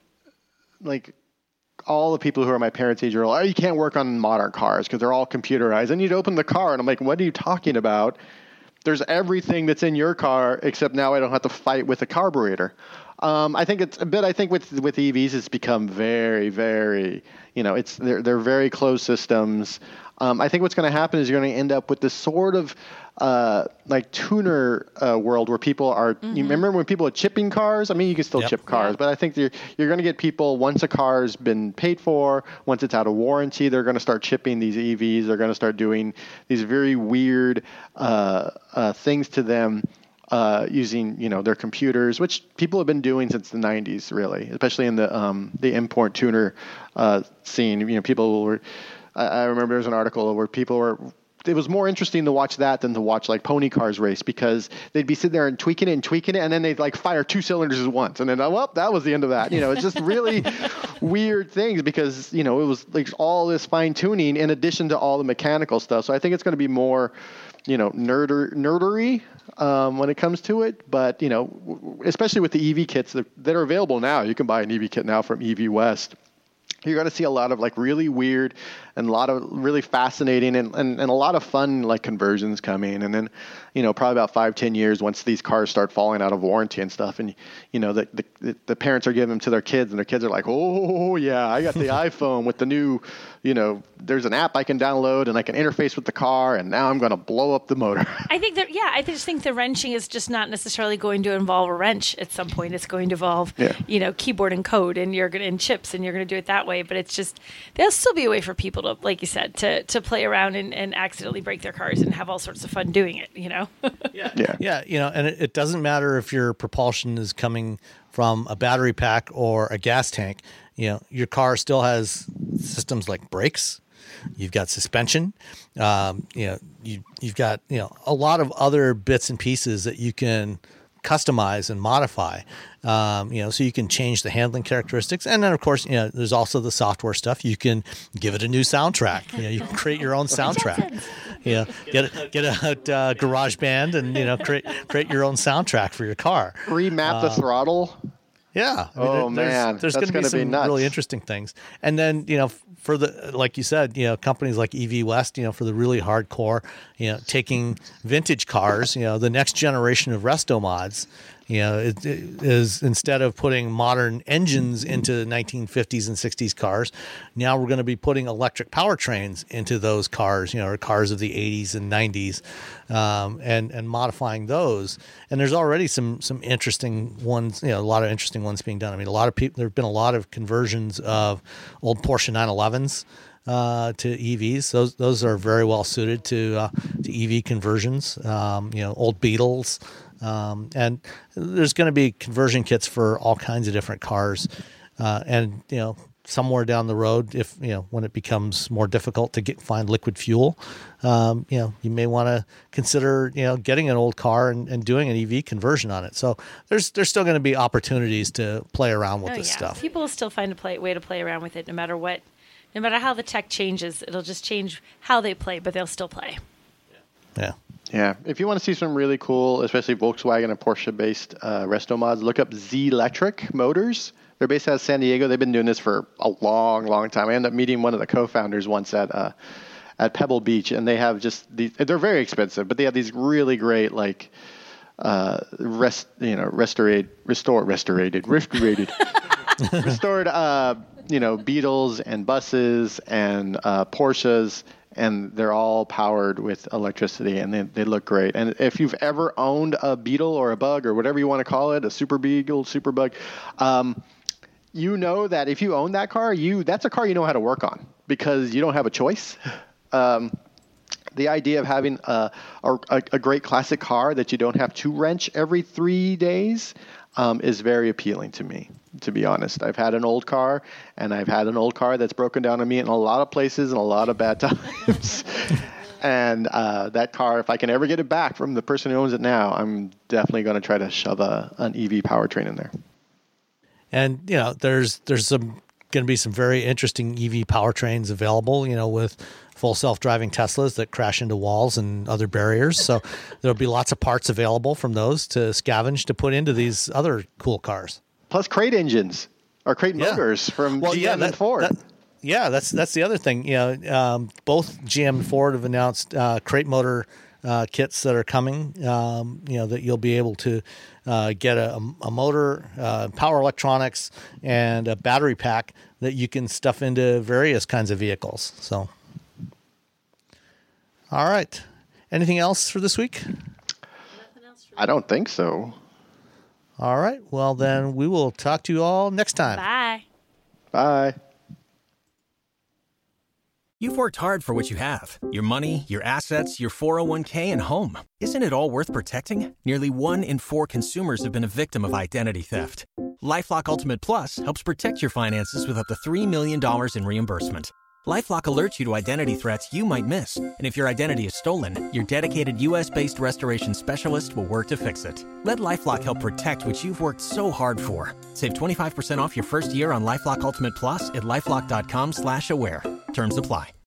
all the people who are my parents' age are like, "Oh, you can't work on modern cars because they're all computerized." And you'd open the car, and I'm like, "What are you talking about? There's everything that's in your car, except now I don't have to fight with a carburetor." I think it's a bit. I think with EVs, it's become very, very. They're very closed systems. I think what's going to happen is you're going to end up with this sort of like tuner world where people are. You remember when people are chipping cars? I mean, you can still chip cars, but I think you're going to get people once a car's been paid for, once it's out of warranty, they're going to start chipping these EVs. They're going to start doing these very weird things to them. Using their computers, which people have been doing since the 90s, really, especially in the import tuner scene. People were. I remember there was an article where people were. It was more interesting to watch that than to watch like pony cars race, because they'd be sitting there and tweaking it, and then they'd like fire 2 cylinders at once, and then that was the end of that. It's just really weird things, because it was like all this fine tuning in addition to all the mechanical stuff. So I think it's going to be more nerdery when it comes to it, but especially with the EV kits that are available now. You can buy an EV kit now from EV West. You're going to see a lot of like really weird and a lot of really fascinating and a lot of fun like conversions coming. And then, probably about 5-10 years, once these cars start falling out of warranty and stuff, and the parents are giving them to their kids, and their kids are like, oh yeah, I got the iPhone with the new, there's an app I can download and I can interface with the car, and now I'm going to blow up the motor. I just think the wrenching is just not necessarily going to involve a wrench at some point. It's going to involve, keyboard and code, and and chips, and you're going to do it that way. But it's just, there'll still be a way for people to, like you said, to play around and accidentally break their cars and have all sorts of fun doing it, Yeah. And it doesn't matter if your propulsion is coming from a battery pack or a gas tank. Your car still has systems like brakes. You've got suspension. You've got a lot of other bits and pieces that you can customize and modify. So you can change the handling characteristics, and then of course, there's also the software stuff. You can give it a new soundtrack. You can create your own soundtrack. Get a GarageBand and create your own soundtrack for your car. Remap the throttle. Yeah. There's going to be some really interesting things. And then, for the, like you said, companies like EV West, for the really hardcore, taking vintage cars, the next generation of resto mods, it is, instead of putting modern engines into 1950s and 60s cars, now we're going to be putting electric powertrains into those cars, or cars of the 80s and 90s, and modifying those. And there's already some interesting ones, a lot of interesting ones being done. I mean, a lot of people, there have been a lot of conversions of old Porsche 911s to EVs. Those are very well suited to EV conversions. Old Beetles. And there's going to be conversion kits for all kinds of different cars. And somewhere down the road, if when it becomes more difficult to find liquid fuel, you may want to consider getting an old car and doing an EV conversion on it. So there's still going to be opportunities to play around with this stuff. People will still find a way to play around with it, no matter what. No matter how the tech changes, it'll just change how they play, but they'll still play. Yeah. If you want to see some really cool, especially Volkswagen and Porsche-based resto mods, look up Z-Electric Motors. They're based out of San Diego. They've been doing this for a long, long time. I ended up meeting one of the co-founders once at Pebble Beach, and they have just these. They're very expensive, but they have these really great restored Beetles and buses and Porsches. And they're all powered with electricity, and they look great. And if you've ever owned a Beetle or a Bug or whatever you want to call it, a Super Beagle, Super Bug, that if you own that car, that's a car you know how to work on, because you don't have a choice. The idea of having a great classic car that you don't have to wrench every 3 days is very appealing to me, to be honest. I've had an old car, and I've had an old car that's broken down on me in a lot of places and a lot of bad times. And that car, if I can ever get it back from the person who owns it now, I'm definitely going to try to shove an EV powertrain in there. And, there's going to be some very interesting EV powertrains available, with full self-driving Teslas that crash into walls and other barriers. So there'll be lots of parts available from those to scavenge to put into these other cool cars. Plus crate engines or crate motors from GM and Ford. That's the other thing. Both GM and Ford have announced crate motor kits that are coming. That you'll be able to get a motor, power electronics, and a battery pack that you can stuff into various kinds of vehicles. So, all right. Anything else for this week? I don't think so. All right. Well, then we will talk to you all next time. Bye. Bye. You've worked hard for what you have. Your money, your assets, your 401k, and home. Isn't it all worth protecting? Nearly 1 in 4 consumers have been a victim of identity theft. LifeLock Ultimate Plus helps protect your finances with up to $3 million in reimbursement. LifeLock alerts you to identity threats you might miss. And if your identity is stolen, your dedicated U.S.-based restoration specialist will work to fix it. Let LifeLock help protect what you've worked so hard for. Save 25% off your first year on LifeLock Ultimate Plus at LifeLock.com/aware. Terms apply.